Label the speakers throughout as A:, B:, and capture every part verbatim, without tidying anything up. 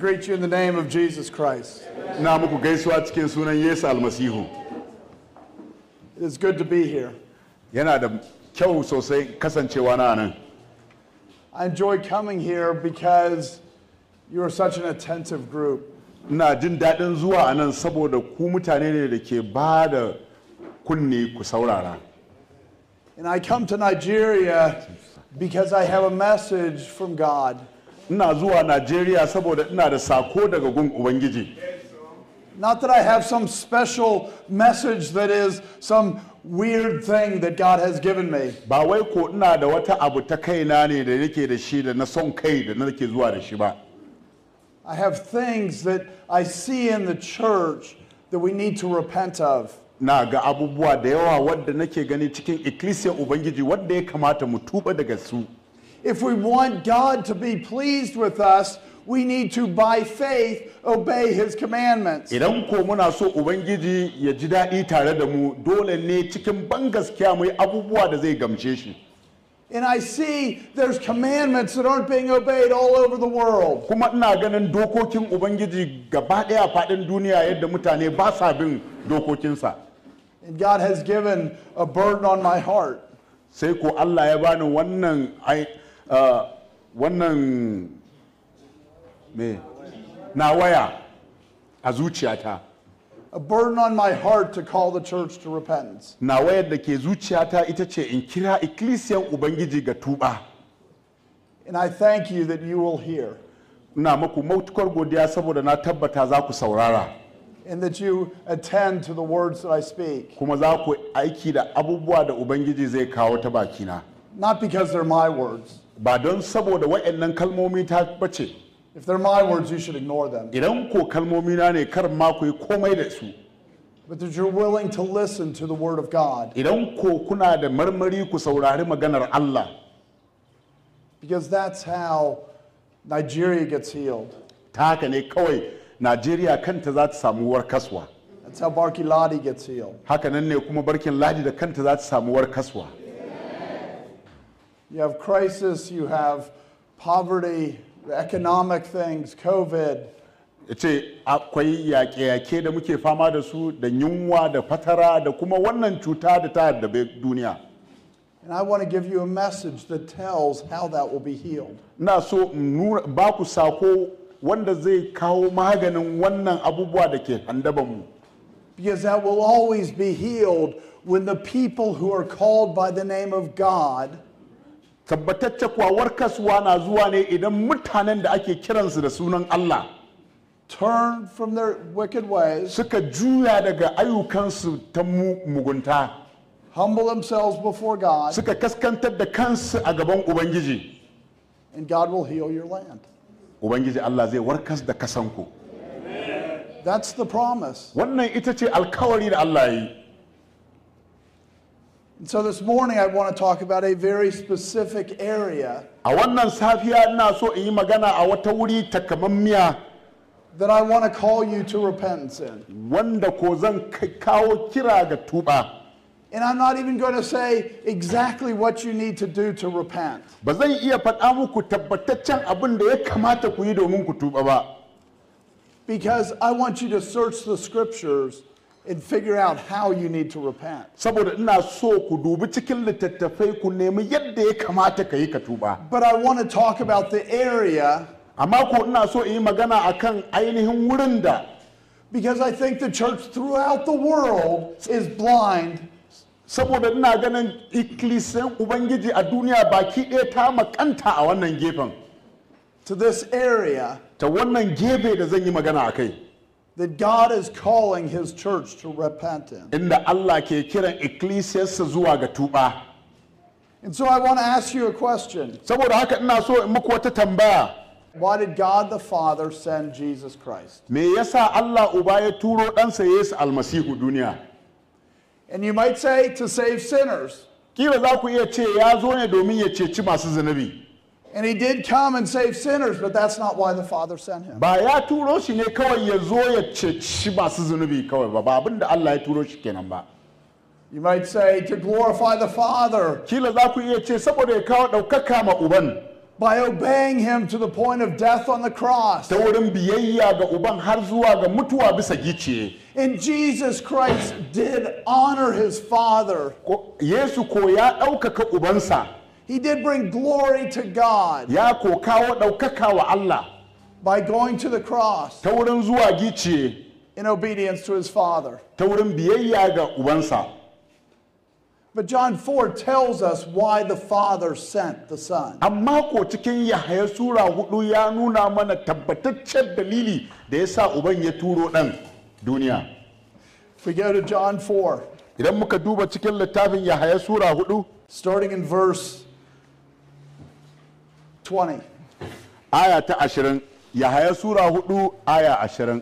A: greet you in the name of Jesus Christ.
B: Na muku gaisuwa cikin sunan Yesu Almasihu.
A: It is good to be here.
B: Yana da kyau sosai kasancewa na nan.
A: I enjoy coming here because you are such an attentive group.
B: Ina jin daɗin zuwa a nan saboda ku mutane ne da ke ba da kunne ku saurara.
A: And I come to Nigeria because I have a message from God.
B: Ina zuwa Najeriya saboda ina da sako daga gun Ubangiji.
A: Not that I have some special message that is some weird thing that God has given me.
B: Ba wai ko ina da wata abu ta kaina ne da nake da shi da na son kai da nake zuwa da shi ba.
A: I have things that I see in the church that we need to repent of.
B: Na ga abubuwa da yawa wadda nake gani cikin ikkilisiyar Ubangiji wadda ya kamata mu tuba daga su.
A: If we want God to be pleased with us, we need to, by faith, obey His commandments.
B: Idan ko muna so Ubangiji ya ji daɗi tare da mu, dole ne cikin ban gaskiya mu yi abubuwa da zai gamshe shi.
A: And I see there's commandments that aren't being obeyed all over the world.
B: Kuma ina ganin dokokin Ubangiji gaba ɗaya a faɗin duniya yadda mutane ba sa bin dokokinsa.
A: And God has given a burden on my heart.
B: Sai ko Allah ya bani wannan ai uh, wannan me na waya a zuciyata.
A: A burden on my heart to call the church to repentance.
B: Na wayar da ke zuciyata ita ce in kira ikkilisiyan Ubangiji ga tuba.
A: And I thank you that you will hear.
B: Ina muku mautukar godiya saboda na tabbata za ku saurara.
A: And that you attend to the words that I speak.
B: Kuma za ku aiki da abubuwa da Ubangiji zai kawo ta bakina.
A: Not because they're my words.
B: Ba don saboda waɗannan kalmomi ta bace.
A: If they're my words, you should ignore them.
B: Idan ko kalmomi na ne kar ma ku yi komai da su.
A: But that you're willing to listen to the word of God.
B: Idan ko kuna da marmari ku saurari maganar Allah.
A: Because that's how Nigeria gets healed.
B: Ta haka ne kawai Najeriya kanta za ta samu warkaswa.
A: That's how Barky Ladi gets healed.
B: Haka nan ne kuma Barkin Ladi da kanta za ta samu warkaswa.
A: You have crisis, you have poverty, economic things, COVID.
B: Ya ce akwai yaƙe-yaƙe da muke fama da su da yunwa da fatara da kuma wannan cuta da ta haddabe duniya.
A: And I want to give you a message that tells how that will be healed.
B: Na so ba ku sako wanda zai kawo maganin wannan abubuwa da ke handaban mu.
A: Because that will always be healed when the people who are called by the name of God
B: Tabbatacce kuwa warkaswa na zuwa ne idan mutanen da ake kiransu da sunan Allah
A: turn from their wicked ways,
B: suka juya daga ayyukansu ta mugunta,
A: humble themselves before God,
B: suka kaskantar da kansu a gaban Ubangiji,
A: and God will heal your land.
B: Ubangiji Allah zai warkas da kasanku.
A: That's the promise.
B: Wannan ita ce alkawari da Allah yi.
A: And so this morning I want to talk about a very specific area
B: A wannan safiya ina so in yi magana a wata wuri takamammiya
A: that I want to call you to repentance in.
B: wanda ko zan kawo kira ga tuba.
A: And I'm not even going to say exactly what you need to do to repent.
B: Ba zan iya faɗa muku tabbataccen abin da ya kamata ku yi domin ku tuba ba.
A: Because I want you to search the scriptures and figure out how you need to repent.
B: Saboda ina so ku dubi cikin littattafai ku nemi yadda ya kamata ka yi ka tuba.
A: But I want to talk about the area
B: Amma ko ina so in yi magana akan ainihin wurin da
A: because I think the church throughout the world is blind
B: saboda ina ganin ikkilisiyan Ubangiji a duniya baki ɗaya ta makanta a wannan gefen.
A: to this area
B: Ta wannan gefe da zan yi magana a kai.
A: that God is calling His church to repent in.
B: Inda Allah ke kiran ikkilisiyarsa zuwa ga tuba.
A: And so I want to ask you a question.
B: Saboda haka ina so in muku wata tambaya.
A: Why did God the Father send Jesus Christ?
B: Me yasa Allah Uba ya turo ɗansa Yesu Almasihu duniya?
A: And you might say to save sinners.
B: Kila za ku iya ce ya zo ne domin ya ceci masu zunubi.
A: And He did come and save sinners, but that's not why the Father sent Him.
B: Ba ya turo shi ne kawai ya zo ya ceci masu zunubi kawai ba, ba abin da Allah ya turo shi kenan ba.
A: You might say to glorify the Father.
B: Kila za ku iya ce saboda ya kawo ɗaukaka ma Uban.
A: by obeying him to the point of death on the cross.
B: ta wurin biyayya ga uban har zuwa ga mutuwa bisa giciye.
A: And Jesus Christ did honor his Father.
B: Ko- Yesu ko ya ɗaukaka ubansa,
A: He did bring glory to God
B: ya ko kawo ɗaukaka wa Allah
A: by going to the cross
B: ta wurin zuwa giciye,
A: in obedience to his Father.
B: ta wurin biyayya ga ubansa.
A: But John four tells us why the Father sent the Son.
B: Amma ko cikin Yahaya Sura hudu ya nuna mana tabbataccen dalili da ya sa uban ya turo ɗan duniya.
A: If we go to John four,
B: Idan muka duba cikin littafin Yahaya Sura hudu,
A: starting in verse twenty.
B: aya ta ashirin, Yahaya Sura hudu, aya ashirin.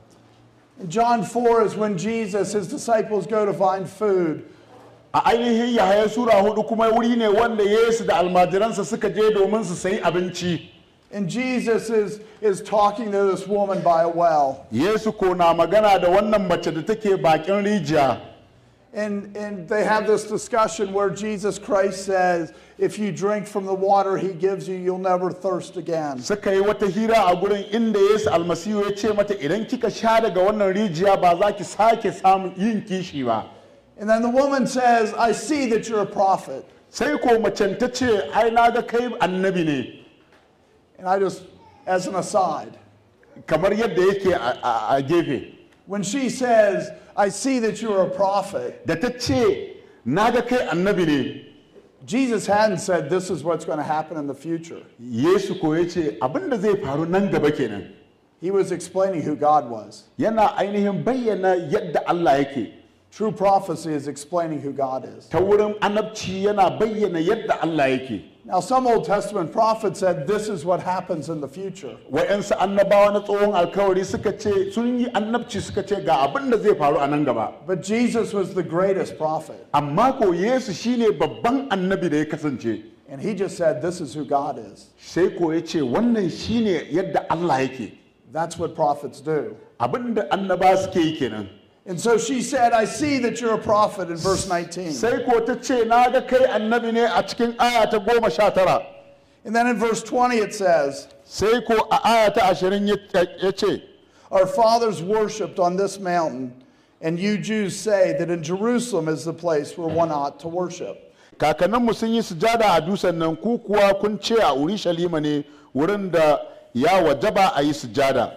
A: In John four is when Jesus, his disciples, go to find food.
B: A ainihin Yahaya Sura hudu kuma wuri ne wanda Yesu da almajiransa suka je domin su sayi abinci.
A: And Jesus is, is talking to this woman by a well.
B: Yesu ko na magana da wannan mace da take bakin rijiya.
A: And, and they have this discussion where Jesus Christ says, if you drink from the water he gives you, you'll never thirst again.
B: Suka yi wata hira a gurin inda Yesu almasihu ya ce mata idan kika sha daga wannan rijiya ba za ki sake samun yin kishi ba.
A: And then the woman says, I see that you're a prophet.
B: Sai ko macen ta ce ai na ga kai annabi ne,
A: And I just, as an aside,
B: kamar yadda yake a- a a gefe.
A: when she says, I see that you're a prophet,
B: Da ta ce na ga kai annabi ne,
A: Jesus hadn't said this is what's going to happen in the future.
B: Yesu ko ya ce abin da zai faru nan gaba kenan.
A: He was explaining who God was.
B: Yana ainihin bayyana yadda Allah yake.
A: True prophecy is explaining who God is.
B: Ta wurin annabci yana bayyana yadda Allah yake.
A: Now, some Old Testament prophets said this is what happens in the future.
B: Wa'yansu annabawa na tsohon alkawari suka ce sun yi annabci suka ce ga abin da zai faru a nan gaba.
A: But Jesus was the greatest prophet.
B: Amma ko Yesu shine babban annabi da ya kasance.
A: And he just said this is who God is.
B: Sai ko ya ce wannan shine yadda Allah yake.
A: That's what prophets do.
B: Abin da annaba suke yi kenan.
A: And so she said, I see that you're a prophet in verse nineteen.
B: Sai ko ta ce na ga kai annabi ne a cikin aya ta goma sha tara.
A: And then in verse twenty it says,
B: Sai ko a aya ta ashirin ya ya ce,
A: our fathers worshipped on this mountain, and you Jews say that in Jerusalem is the place where one ought to worship.
B: kakanninmu sun yi sujada a dusan nan ku kuwa kun ce a Urushalima ne wurin da ya wajaba a yi sujada.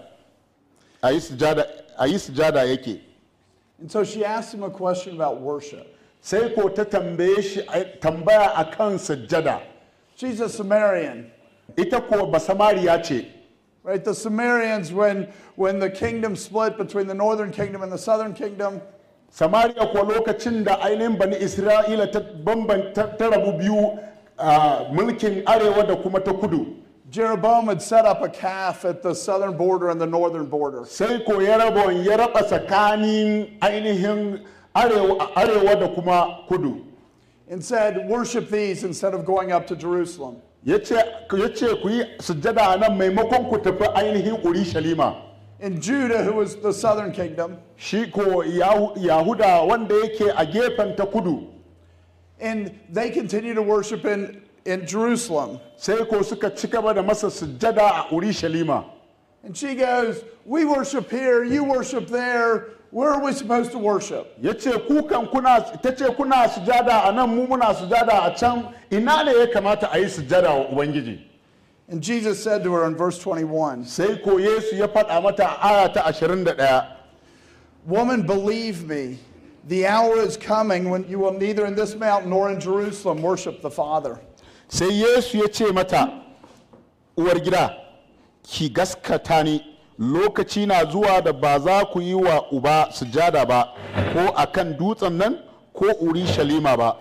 B: A yi sujada, a yi sujada yake.
A: And so she asked him a question about worship.
B: Sai ko ta tambaye shi tambaya akan sujada.
A: She's a Samaritan.
B: Ita ko basamariya ce.
A: Right? The Samaritans, when, when the kingdom split between the northern kingdom and the southern kingdom,
B: Samariya ko lokacin da ainihin bani Isra'ila ta bambanta ta rabu biyu a mulkin arewa da kuma ta kudu.
A: Jeroboam had set up a calf at the southern border and the northern border.
B: Sai ko ya raba ya raba tsakanin ainihin arewa arewa da kuma kudu.
A: And said, worship these instead of going up to Jerusalem.
B: Yace yace ku yi sujjada a nan maimakon ku tafi ainihin Urushalima.
A: In Judah, who was the southern kingdom,
B: Shi ko Yahu- Yahuda wanda yake a gefen ta kudu.
A: and they continue to worship in, in Jerusalem.
B: Sai ko suka ci gaba da masa sujjada a Urushalima.
A: And she goes, we worship here, you worship there. Where are we supposed to worship?
B: Yace ku kan kuna tace kuna sujada a nan mu muna sujada a can ina ne ya kamata a yi sujada wa Ubangiji.
A: And Jesus said to her in verse twenty-one,
B: Sai ko Yesu ya faɗa mata a aya ta ashirin da ɗaya.
A: woman, believe me, the hour is coming when you will neither in this mountain nor in Jerusalem worship the Father.
B: Sai Yesu ya ce mata uwar gida ki gaskata ni lokaci na zuwa da ba za ku yi wa uba sujada ba ko akan dutsen nan ko Urushalima ba.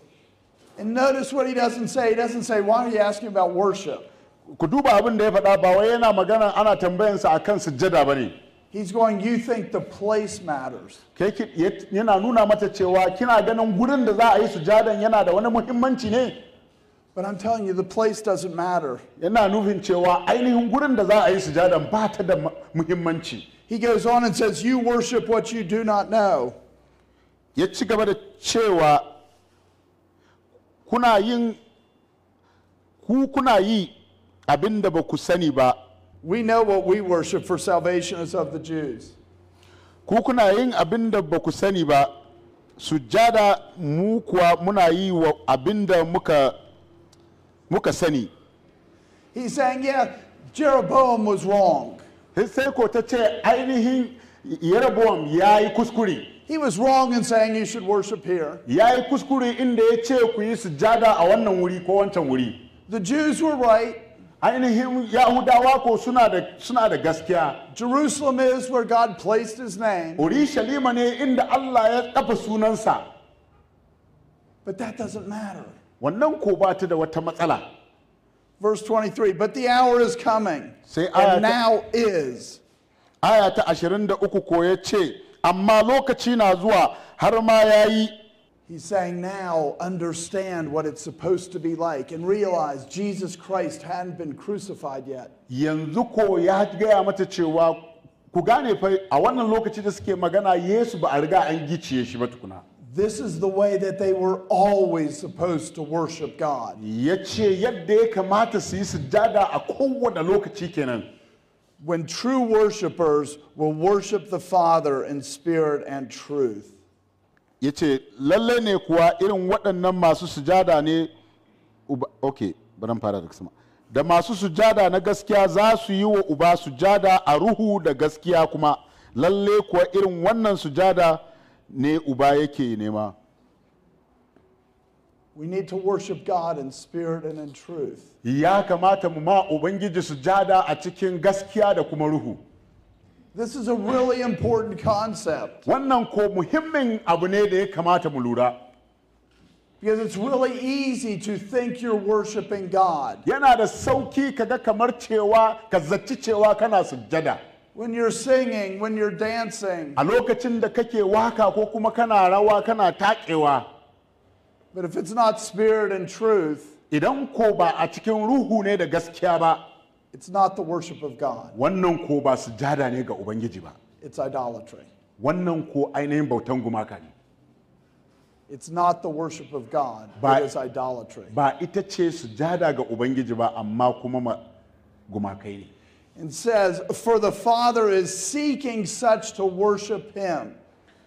A: And notice what he doesn't say. He doesn't say, why are you asking about worship?
B: Ku duba abin da ya faɗa ba wai yana magana ana tambayansa akan sujada ba ne.
A: He's going, you think the place matters.
B: Kai ki- ya- yana nuna mata cewa kina ganin gurin da za a yi sujadan yana da wani muhimmanci ne.
A: But I'm telling you, the place doesn't matter.
B: Yana nufin cewa ainihin gurin da za a yi sujadan ba ta da mu- muhimmanci.
A: He goes on and says, you worship what you do not know.
B: Ya ci gaba da cewa kuna yin ku kuna yi abin da ba ku sani ba.
A: We know what we worship, for salvation is of the Jews.
B: Ku kuna yin abin da ba ku sani ba, sujada mu kuwa muna yi wa abin da muka muka sani.
A: He's saying, yeah, Jeroboam was wrong.
B: Sai ko ta ce ainihin Yeroboam ya yi kuskure.
A: He was wrong in saying you should worship here.
B: Ya yi kuskure inda ya ce ku yi sujada a wannan wuri ko wancan wuri.
A: The Jews were right.
B: Ainihin Yahudawa ko suna da suna da gaskiya.
A: Jerusalem is where God placed his name.
B: Urushalima ne inda Allah ya kafa sunansa.
A: But that doesn't matter.
B: Wannan ko ba ta da wata matsala.
A: Verse twenty-three, but the hour is coming,
B: Say, aya
A: and
B: ta-
A: now is.
B: Aya ta ashirin da uku ko ya ce, amma lokaci na zuwa har ma ya yi.
A: He's saying now understand what it's supposed to be like and realize Jesus Christ hadn't been crucified yet.
B: Yanzu ko ya gaya mata cewa ku gane fa a wannan lokaci da suke magana Yesu ba a riga an gicciye shi ba tukuna.
A: This is the way that they were always supposed to worship God.
B: Ya ce yadda ya kamata su yi sujada a kowane lokaci kenan.
A: When true worshipers will worship the Father in spirit and truth.
B: Ya ce lalle ne kuwa irin waɗannan masu sujada ne uba ok bari fara daga sama da masu sujada na gaskiya za su yi wa uba sujada a ruhu da gaskiya kuma lalle kuwa irin wannan sujada ne uba yake nema.
A: We need to worship God in spirit and in truth.
B: Ya kamata mu ma ubangiji sujada a cikin gaskiya da kuma ruhu.
A: This is a really important concept
B: Wannan ko muhimmin abu ne da ya kamata mu lura.
A: because it's really easy to think you're worshiping God.
B: Yana da sauki kaga kamar cewa ka zaci cewa kana sujjada.
A: When you're singing, when you're dancing.
B: A lokacin da kake waka ko kuma kana rawa kana taƙewa.
A: But if it's not spirit and truth,
B: Idan ko ba a cikin ruhu ne da gaskiya ba,
A: it's not the worship of God.
B: wannan ko ba sujada ne ga Ubangiji ba.
A: It's idolatry.
B: Wannan ko ainihin bautan gumaka ne.
A: It's not the worship of God.
B: Ba-
A: It is idolatry.
B: Ba ita ce sujada ga Ubangiji ba amma kuma ma gumakai ne.
A: And says, for the Father is seeking such to worship him.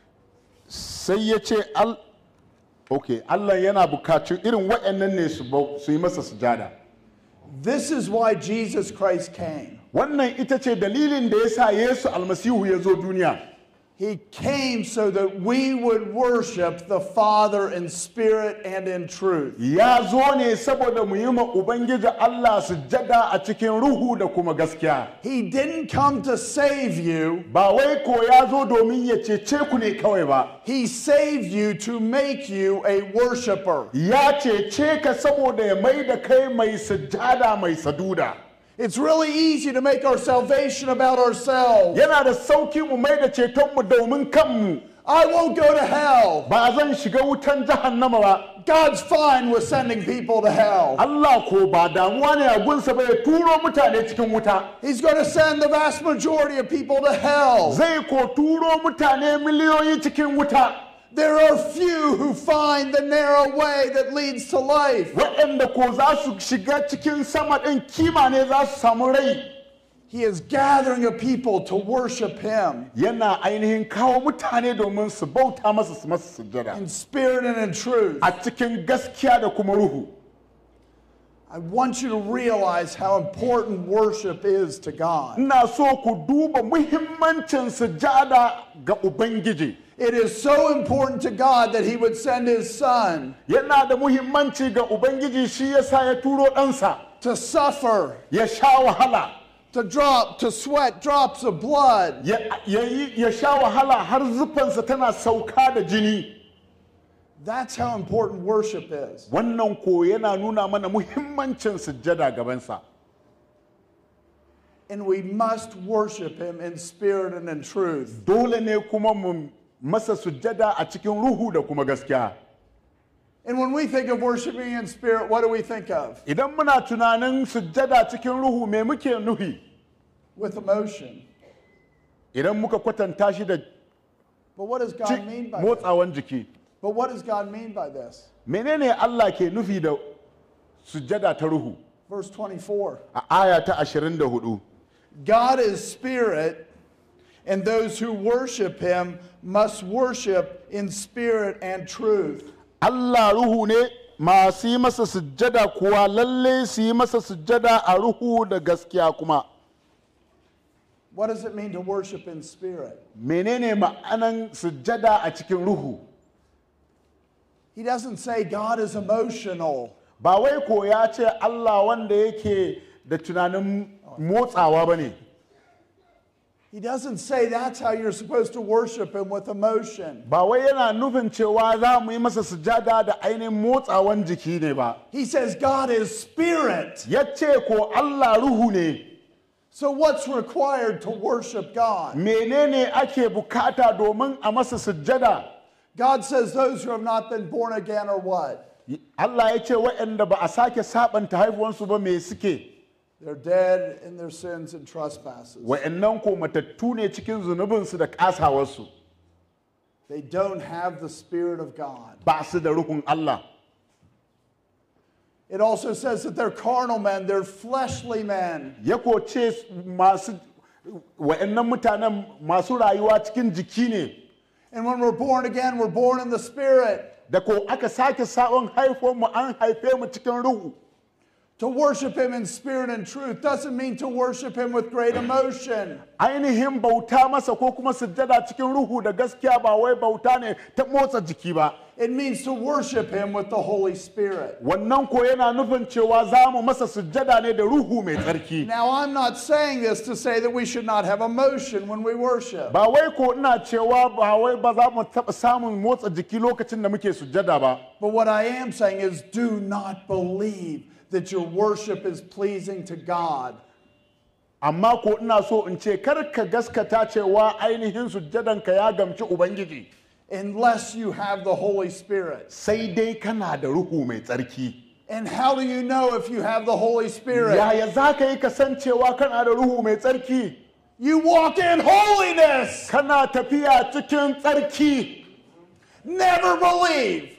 B: Sai ya ce al ok Allah yana bukatun irin waɗannan ne su bau- su yi masa sujada.
A: This is why Jesus Christ came.
B: Wannan ita ce dalilin da ya sa Yesu almasihu ya zo duniya.
A: He came so that we would worship the Father in spirit and in truth.
B: Ya zo ne saboda mu yi ma Ubangiji Allah sujada a cikin ruhu da kuma gaskiya.
A: He didn't come to save you.
B: Ba wai ko ya zo domin ya cece ku ne kawai ba.
A: He saved you to make you a worshiper.
B: Ya cece ka saboda ya mai da kai mai sujada mai saduda.
A: It's really easy to make our salvation about ourselves.
B: Yana da sauki mu mai da cetonmu domin kanmu.
A: I won't go to hell.
B: Ba zan shiga wutan jahannama ba.
A: God's fine with sending people to hell.
B: Allah ko ba damuwa ne a gunsa ba ya turo mutane cikin wuta.
A: He's going to send the vast majority of people to hell.
B: Zai ko turo mutane miliyoyi cikin wuta.
A: There are few who find the narrow way that leads to life.
B: Waɗanda ko za su shiga cikin sama ɗin kima ne za su samu rai.
A: He is gathering a people to worship him
B: Yana ainihin kawo mutane domin su bauta masa su masa sujjada.
A: in spirit and in truth.
B: A cikin gaskiya da kuma ruhu.
A: I want you to realize how important worship is to God.
B: Ina so ku duba muhimmancin sujada ga Ubangiji.
A: It is so important to God that he would send his son
B: Yana da muhimmanci ga Ubangiji shi yasa ya turo ɗansa
A: to suffer,
B: ya sha wahala.
A: to drop, to sweat drops of blood,
B: Ya, ya, yi- ya sha wahala har zufansa tana sauka da jini.
A: That's how important worship is.
B: Wannan ko yana nuna mana muhimmancin sujjada gabansa.
A: And we must worship him in spirit and in truth.
B: Dole ne kuma mu masa sujjada a cikin ruhu da kuma gaskiya.
A: And when we think of worshiping in spirit, what do we think of?
B: Idan muna tunanin sujjada cikin ruhu me muke nuhi?
A: With emotion.
B: Idan muka kwatanta shi da
A: But what does
B: ci-
A: God mean by this?
B: motsawan jiki.
A: But what does God mean by this?
B: Menene Allah ke nufi da sujjada ta ruhu?
A: Verse twenty-four.
B: a aya ta ashirin da hudu.
A: God is spirit, and those who worship him must worship in spirit and truth.
B: Allah ruhu ne, masu yi masa sujjada kuwa lalle su yi masa sujjada a ruhu da gaskiya kuma.
A: What does it mean to worship in spirit?
B: Menene ma'anan sujjada a cikin ruhu?
A: He doesn't say God is emotional.
B: Ba wai ko ya ce Allah wanda yake da tunanin motsawa ba ne.
A: He doesn't say that's how you're supposed to worship him, with emotion.
B: Ba wai yana nufin cewa za mu yi masa sujjada da ainihin motsawan jiki ne ba.
A: He says God is spirit.
B: Ya ce ko Allah ruhu ne.
A: So what's required to worship God?
B: Menene ake bukata domin a masa sujjada?
A: God says those who have not been born again are what?
B: Allah ya ce waɗanda ba a sake sabanta haifuwansu ba me suke?
A: They're dead in their sins and trespasses.
B: Waɗannan ko matattu ne cikin zunubinsu da kasawarsu.
A: They don't have the Spirit of God.
B: Ba su da ruhun Allah.
A: It also says that they're carnal men, they're fleshly men.
B: Ya ko ce masu waɗannan mutanen masu rayuwa cikin jiki ne.
A: And when we're born again, we're born in the Spirit.
B: Da ko aka sake sabon haifuwanmu an haife mu cikin ruhu.
A: To worship him in spirit and truth doesn't mean to worship him with great emotion.
B: Ainihin bauta masa ko kuma sujjada cikin ruhu da gaskiya ba wai bauta ne ta motsa jiki ba.
A: It means to worship him with the Holy Spirit.
B: Wannan ko yana nufin cewa za mu masa sujjada ne da ruhu mai tsarki.
A: Now, I'm not saying this to say that we should not have emotion when we worship.
B: Ba wai ko ina cewa ba wai ba za mu taɓa samun motsa jiki lokacin da muke sujjada ba.
A: But what I am saying is, do not believe that your worship is pleasing to God.
B: Amma ko ina so in ce kar ka gaskata cewa ainihin sujjadanka ya gamci Ubangiji.
A: Unless you have the Holy Spirit.
B: Sai dai kana da ruhu mai tsarki.
A: And how do you know if you have the Holy Spirit?
B: Yaya za ka yi kasancewa kana da ruhu mai tsarki?
A: You walk in holiness.
B: Kana tafiya cikin tsarki.
A: Never believe.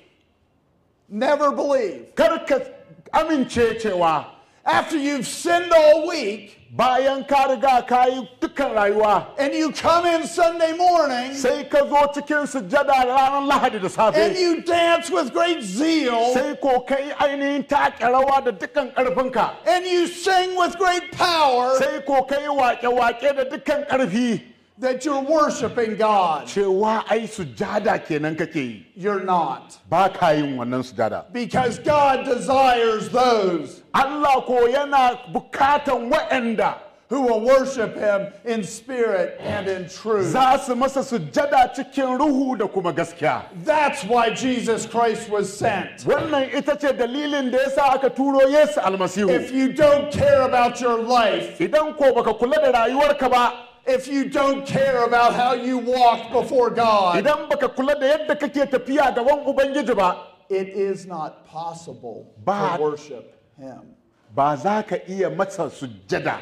A: Never believe.
B: Kar ka amince cewa
A: after you've sinned all week,
B: bayan ka riga ka yi dukkan rayuwa,
A: and you come in Sunday morning,
B: sai ka zo cikin sujjada ranar Lahadi da safe,
A: and you dance with great zeal,
B: sai ko kai ainihin take rawa da dukkan ƙarfinka,
A: and you sing with great power,
B: sai ko kai wake-wake da dukkan ƙarfi,
A: that you're worshiping God.
B: cewa ai sujjada kenan kake yi.
A: You're not.
B: Ba ka yin wannan sujjada.
A: Because God desires those
B: Allah ko yana bukatan waɗanda
A: who will worship him in spirit and in truth.
B: za su masa sujjada cikin ruhu da kuma gaskiya.
A: That's why Jesus Christ was sent.
B: Wannan ita ce dalilin da yasa aka turo Yesu almasihu.
A: If you don't care about your life,
B: Idan ko baka kula da rayuwarka ba,
A: if you don't care about how you walk before God,
B: idan baka kula da yadda kake tafiya gaban Ubangiji ba,
A: it is not possible
B: Ba-
A: to worship him.
B: ba za ka iya masa sujjada.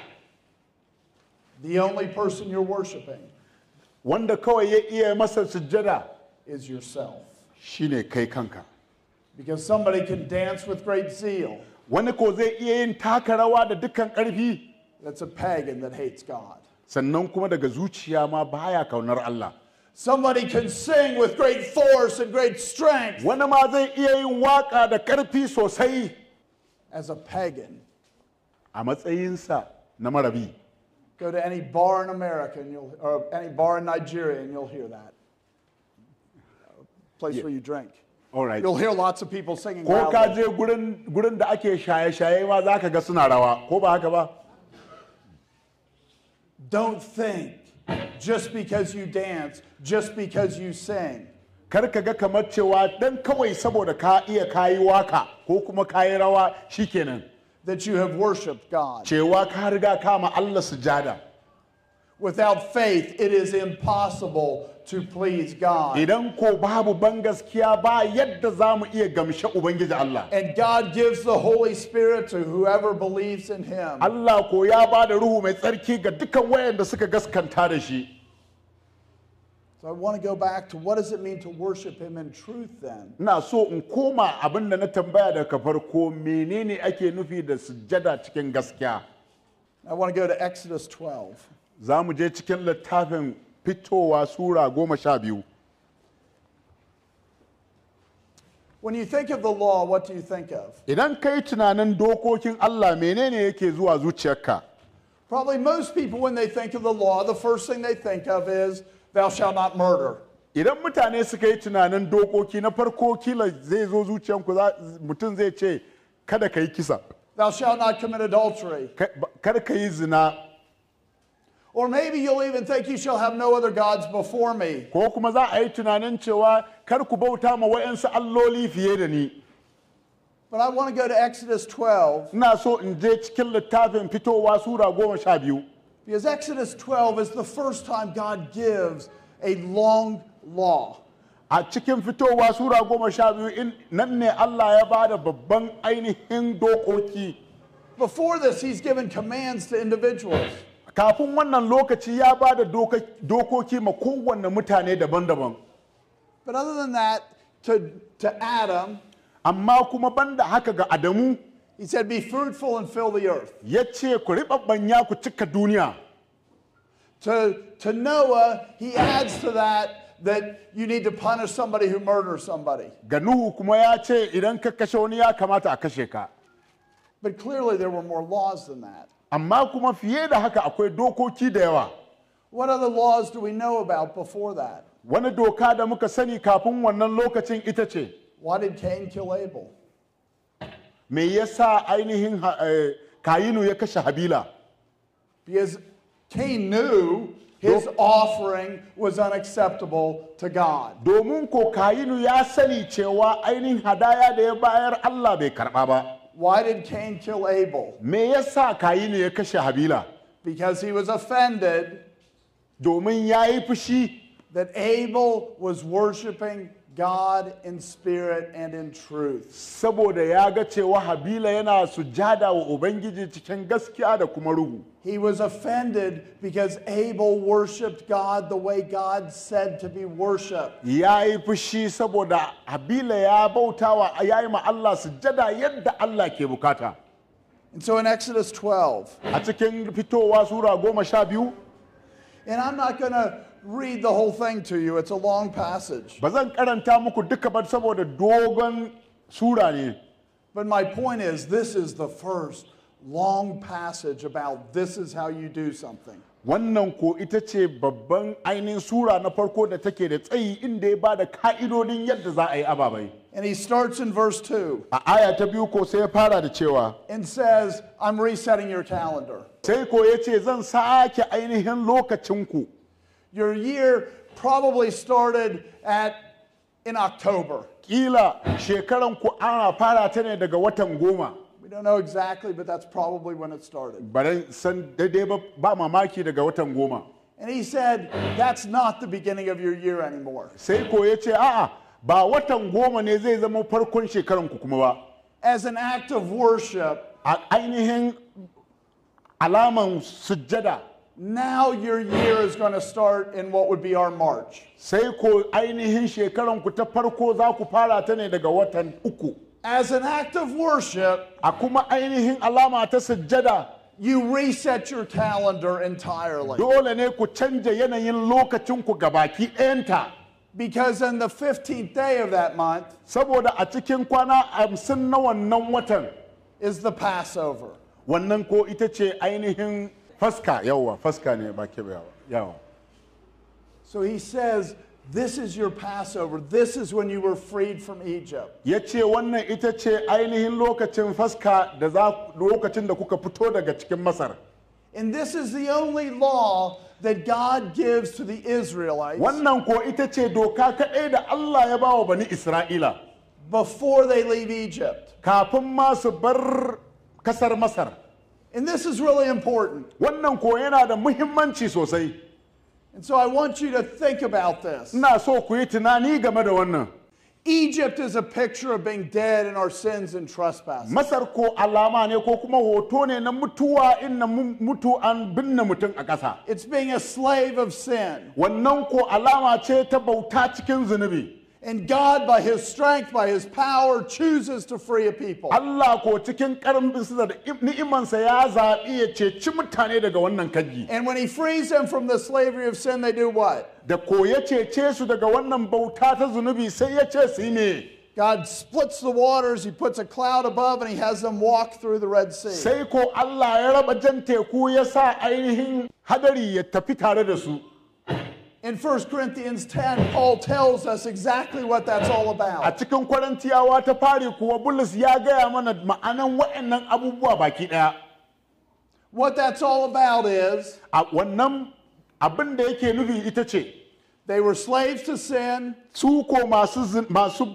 A: The only person you're worshiping
B: Wanda kawai ya iya masa sujjada
A: is yourself.
B: shine kai kanka.
A: Because somebody can dance with great zeal.
B: Wani ko zai iya yin taka rawa da dukkan ƙarfi,
A: That's a pagan that hates God.
B: sannan kuma daga zuciya ma baya kaunar Allah.
A: Somebody can sing with great force and great strength
B: Wani ma zai iya yin waka da ƙarfi sosai
A: as a pagan.
B: a matsayinsa na marabi.
A: Go to any bar in America and you'll, or any bar in Nigeria and you'll hear that. A place
B: Yeah.
A: where you drink.
B: All right.
A: You'll hear lots of people singing
B: Ko ka
A: loudly.
B: je gurin gurin da ake shaye-shaye ma za ka ga suna rawa, ko ba haka ba?
A: Don't think just because you dance, just because you sing,
B: Kar ka ga kamar cewa dan kawai saboda ka iya kayi waka ko kuma kayi rawa shikenan.
A: that you have worshiped God.
B: Cewa ka riga kama Allah sujada.
A: Without faith, it is impossible to please God.
B: Idan ko babu ban gaskiya ba yadda za mu iya gamshe Ubangiji Allah.
A: And God gives the Holy Spirit to whoever believes in him.
B: Allah ko ya ba da ruhu mai tsarki ga dukkan wayanda suka gaskanta da shi.
A: So I want to go back to what does it mean to worship him in truth then?
B: ina so in koma abin da na tambaya daga farko menene ake nufi da sujjada cikin gaskiya.
A: I want to go to Exodus twelve.
B: Za mu je cikin littafin fitowa sura goma sha biyu.
A: When you think of the law, what do you think of?
B: Idan kai tunanin dokokin Allah menene yake zuwa zuciyarka?
A: Probably most people, when they think of the law, the first thing they think of is, thou shalt not murder.
B: Idan mutane suka yi tunanin dokoki na farko kila zai zo zuciyanku mutum zai ce kada ka yi kisa.
A: Thou shalt not commit adultery.
B: Kada ka yi zina.
A: Or maybe you'll even think you shall have no other gods before me.
B: Ko kuma za a yi tunanin cewa kar ku bauta ma wa'yansu alloli fiye da ni.
A: But I want to go to Exodus twelve.
B: Ina so in je cikin littafin fitowa sura goma sha biyu.
A: Because Exodus twelve is the first time God gives a long law.
B: A cikin fitowa sura goma sha biyu nan ne Allah ya ba da babban ainihin dokoki.
A: Before this, he's given commands to individuals.
B: Kafin wannan lokaci ya ba da dokoki ma kowanne mutane daban-daban.
A: But other than that, to, to Adam,
B: amma kuma banda haka ga Adamu,
A: he said, be fruitful and fill the earth.
B: Ya ce ku riɓaɓɓanya ku cika duniya.
A: To, to Noah, he adds to that that you need to punish somebody who murders somebody.
B: Ga Nuhu kuma ya ce idan ka kashe wani ya kamata a kashe ka.
A: But clearly there were more laws than that.
B: Amma kuma fiye da haka akwai dokoki da yawa.
A: What other laws do we know about before that?
B: Wani doka da muka sani kafin wannan lokacin ita ce.
A: Why did Cain kill Abel?
B: Me yasa ainihin Kayinu ya kashe Habila?
A: Because Cain knew his offering was unacceptable to God.
B: Domin ko Kayinu ya sani cewa ainihin hadaya da ya bayar Allah bai karba ba.
A: Why did Cain kill Abel?
B: Me yasa Kayinu ya kashe Habila?
A: Because he was offended
B: domin ya yi fushi
A: that Abel was worshiping God in spirit and in truth.
B: Saboda ya ga cewa Habila yana sujada wa Ubangiji cikin gaskiya da kuma ruhu.
A: He was offended because Abel worshiped God the way God said to be worshipped.
B: Ya yi fushi saboda Habila ya bautawa ya yi ma Allah sujada yadda Allah ke bukata.
A: And so in Exodus twelve,
B: a cikin fitowa sura goma sha biyu,
A: and I'm not going to read the whole thing to you, it's a long passage.
B: Ba zan karanta muku duka ba saboda dogon sura ne.
A: But my point is, this is the first long passage about this is how you do something.
B: Wannan ko ita ce babban ainihin sura na farko da take da tsayi inda ya ba da ka'idodin yadda za a yi ababai.
A: And he starts in verse two.
B: A aya ta biyu ko sai ya fara da cewa.
A: And says, I'm resetting your calendar.
B: Sai ko ya ce zan sake ainihin lokacinku.
A: Your year probably started at in October.
B: Kila shekaran ku ana fara ta ne daga watan goma.
A: We don't know exactly, but that's probably when it started.
B: Baran san daidai ba ba mamaki daga watan goma.
A: And he said, that's not the beginning of your year anymore.
B: Sai ko ya ce a'a ba watan goma ne zai zama farkon shekaran ku kuma ba.
A: As an act of worship,
B: a ainihin alaman sujjada.
A: Now your year is going to start in what would be our March.
B: Sai ko ainihin shekaran ku ta farko za ku fara ta ne daga watan uku.
A: As an act of worship,
B: a kuma ainihin alama ta sujjada,
A: you reset your calendar entirely.
B: Dole ne ku canja yanayin lokacin ku gabaki ɗayanta.
A: Because on the fifteenth day of that month,
B: saboda a cikin kwana hamsin na wannan watan,
A: is the Passover.
B: Wannan ko ita ce ainihin Faska, yawa, Faska ne ba ke yawa.
A: So he says, this is your Passover. This is when you were freed from Egypt.
B: Ya ce wannan ita ce ainihin lokacin Faska da za lokacin da kuka fito daga cikin Masar.
A: And this is the only law that God gives to the Israelites.
B: Wannan ko ita ce doka kaɗai da Allah ya ba wa bani Isra'ila.
A: Before they leave Egypt.
B: Kafin ma su bar kasar Masar.
A: And this is really important.
B: Wannan ko yana da muhimmanci sosai.
A: And so I want you to think about this.
B: Ina so ku yi tunani game da wannan.
A: Egypt is a picture of being dead in our sins and trespasses.
B: Masar ko alama ne ko kuma hoto ne na mutuwa in na mutu an binne mutum a ƙasa.
A: It's being a slave of sin.
B: Wannan ko alama ce ta bauta cikin zunubi.
A: And God, by his strength, by his power, chooses to free a people.
B: Allah ko cikin ƙarfinsa da ni'imansa ya zaɓi ya ceci mutane daga wannan kangi.
A: And when he frees them from the slavery of sin, they do what?
B: Da ko ya cece su daga wannan bauta ta zunubi sai ya ce su ne.
A: God splits the waters, he puts a cloud above, and he has them walk through the Red Sea.
B: Sai ko Allah ya raba jan teku ya sa ainihin hadari ya tafi tare da su.
A: In First Corinthians ten, Paul tells us exactly what that's all
B: A
A: about.
B: cikin Korintiyawa ta fari kuwa Bulus ya gaya mana ma'anan waɗannan abubuwa baki ɗaya.
A: What that's all about is
B: A wannan abin da yake nufi ita ce,
A: they were slaves to sin,
B: su ko masu zin- masu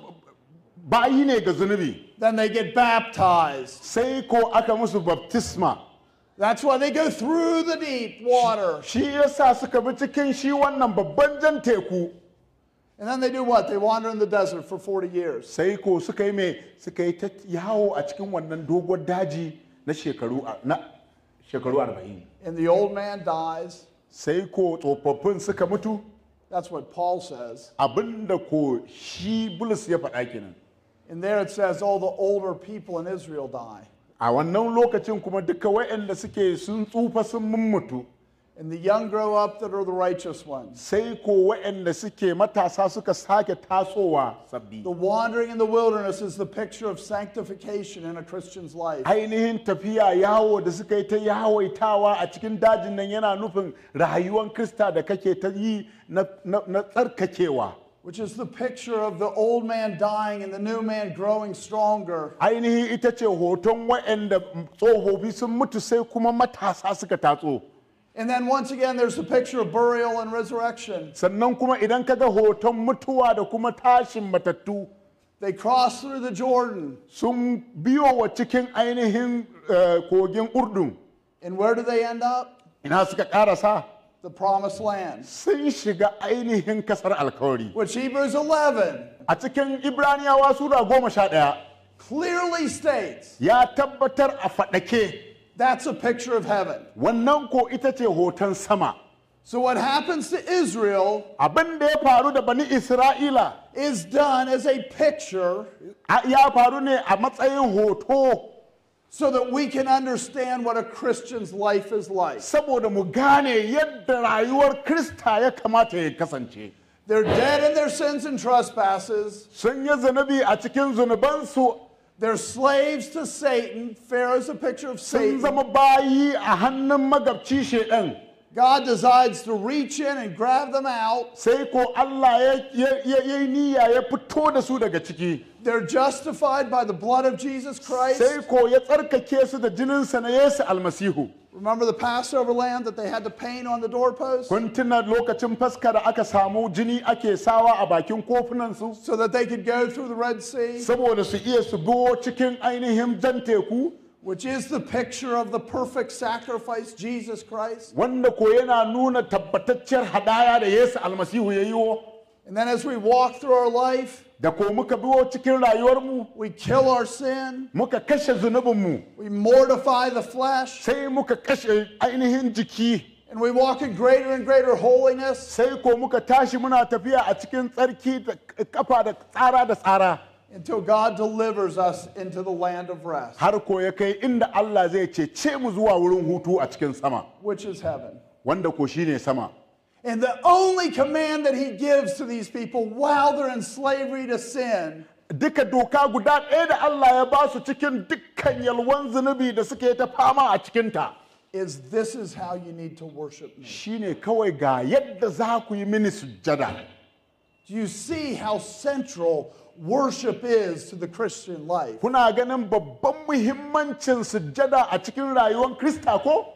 B: bayi ne ga zunubi,
A: then they get baptized.
B: sai ko aka musu baptisma.
A: That's why they go through the deep water.
B: Shi yasa suka bi cikin shi wannan babban jan teku.
A: And then they do what? They wander in the desert for forty years.
B: Sai ko suka yi mai suka yi ta yawo a cikin wannan dogon daji na shekaru a- na shekaru arba'in.
A: And the old man dies.
B: Sai ko tsofaffin suka mutu.
A: That's what Paul says.
B: Abinda ko shi Bulus ya faɗa kenan.
A: And there it says all the older people in Israel die.
B: A wannan lokacin kuma duka waɗanda suke sun tsufa sun mummutu.
A: And the young grow up that are the righteous ones.
B: Sai ko waɗanda suke matasa suka sake tasowa sabbi.
A: The wandering in the wilderness is the picture of sanctification in a Christian's life.
B: Ainihin tafiya yawo da suka yi ta yawaitawa a cikin dajin nan yana nufin rayuwar Krista da kake ta yi na na- na tsarkakewa.
A: Which is the picture of the old man dying and the new man growing stronger.
B: Ainihin ita ce hoton waɗanda tsofofi sun mutu sai kuma matasa suka tatso.
A: And then once again, there's the picture of burial and resurrection.
B: Sannan kuma idan ka ga hoton mutuwa da kuma tashin matattu
A: They cross through the Jordan.
B: sun biyo wa cikin ainihin eh, kogin Urdun.
A: And where do they end up?
B: Ina suka ƙarasa?
A: The promised land.
B: Sun shiga ainihin kasar alkawari.
A: Which Hebrews eleven
B: A cikin Ibraniyawa Sura goma sha ɗaya
A: clearly states
B: ya tabbatar a faɗake
A: that's a picture of heaven.
B: wannan ko ita ce hoton sama.
A: So what happens to Israel
B: Abin da ya faru da Bani Isra'ila
A: is done as a picture
B: a- ya faru ne a matsayin hoto
A: so that we can understand what a Christian's life is like.
B: saboda mu gane yadda rayuwar Krista ya kamata ya kasance.
A: They're dead in their sins and trespasses.
B: Sun yi zunubi a cikin zunubansu,
A: They're slaves to Satan. Pharaoh's a picture of
B: sun
A: Satan.
B: zama bayi a hannun magabci shedan.
A: God decides to reach in and grab them out.
B: Sai ko Allah ya ya- ya- ya yi niyya ya fito da su daga ciki.
A: They're justified by the blood of Jesus Christ.
B: Sai ko ya tsarkake su da jininsa na Yesu almasihu.
A: Remember the Passover lamb that they had to paint on the doorpost
B: Kun tuna lokacin faska da aka samu jini ake sawa a bakin kofunansu
A: so that they could go through the Red Sea,
B: saboda su iya su biyo cikin ainihin jan teku,
A: which is the picture of the perfect sacrifice, Jesus Christ.
B: wanda ko yana nuna tabbatacciyar hadaya da Yesu almasihu ya yi wo.
A: And then as we walk through our life,
B: Da ko muka biyo cikin rayuwarmu,
A: we kill our sin,
B: muka kashe zunubinmu,
A: we mortify the flesh,
B: sai muka kashe ainihin jiki,
A: and we walk in greater and greater holiness.
B: sai ko muka tashi muna tafiya a cikin tsarki da kafa da tsara da tsara.
A: Until God delivers us into the land of rest,
B: Har ko ya kai inda Allah zai cece mu zuwa wurin hutu a cikin sama,
A: which is heaven.
B: wanda ko shine sama.
A: And the only command that he gives to these people while they're in slavery to sin
B: Duka doka guda ɗaya da Allah ya ba su cikin dukkan yalwan zunubi da suke ta fama a cikinta
A: is this is how you need to worship me.
B: shine kawai ga yadda za ku yi mini sujjada.
A: Do you see how central worship is to the Christian life?
B: Kuna ganin babban muhimmancin sujjada a cikin rayuwar Krista ko?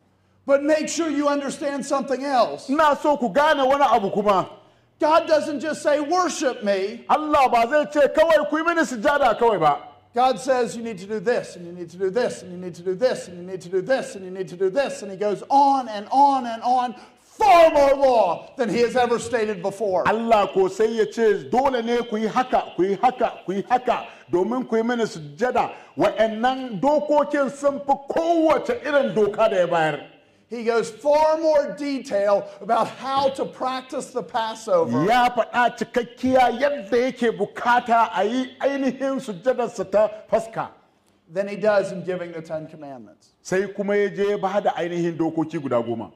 A: But make sure you understand something else.
B: Ina so ku gane wani abu kuma.
A: God doesn't just say, worship me.
B: Allah ba zai ce kawai ku yi mini sujjada kawai ba.
A: God says you need to do this, and you need to do this, and you need to do this, and you need to do this, and you need to do this. And he goes on and on and on, far more law than he has ever stated before.
B: Allah ko sai ya ce dole ne ku yi haka ku yi haka ku yi haka domin ku yi mini sujjada wa'annan dokokin sun fi kowace irin doka da ya bayar.
A: He goes far more detail about how to practice the Passover
B: Ya faɗa cikakkiya yadda yake bukata a yi ainihin sujjadarsa ta faska.
A: than he does in giving the Ten Commandments.
B: Sai kuma ya je ba da ainihin dokoki guda goma.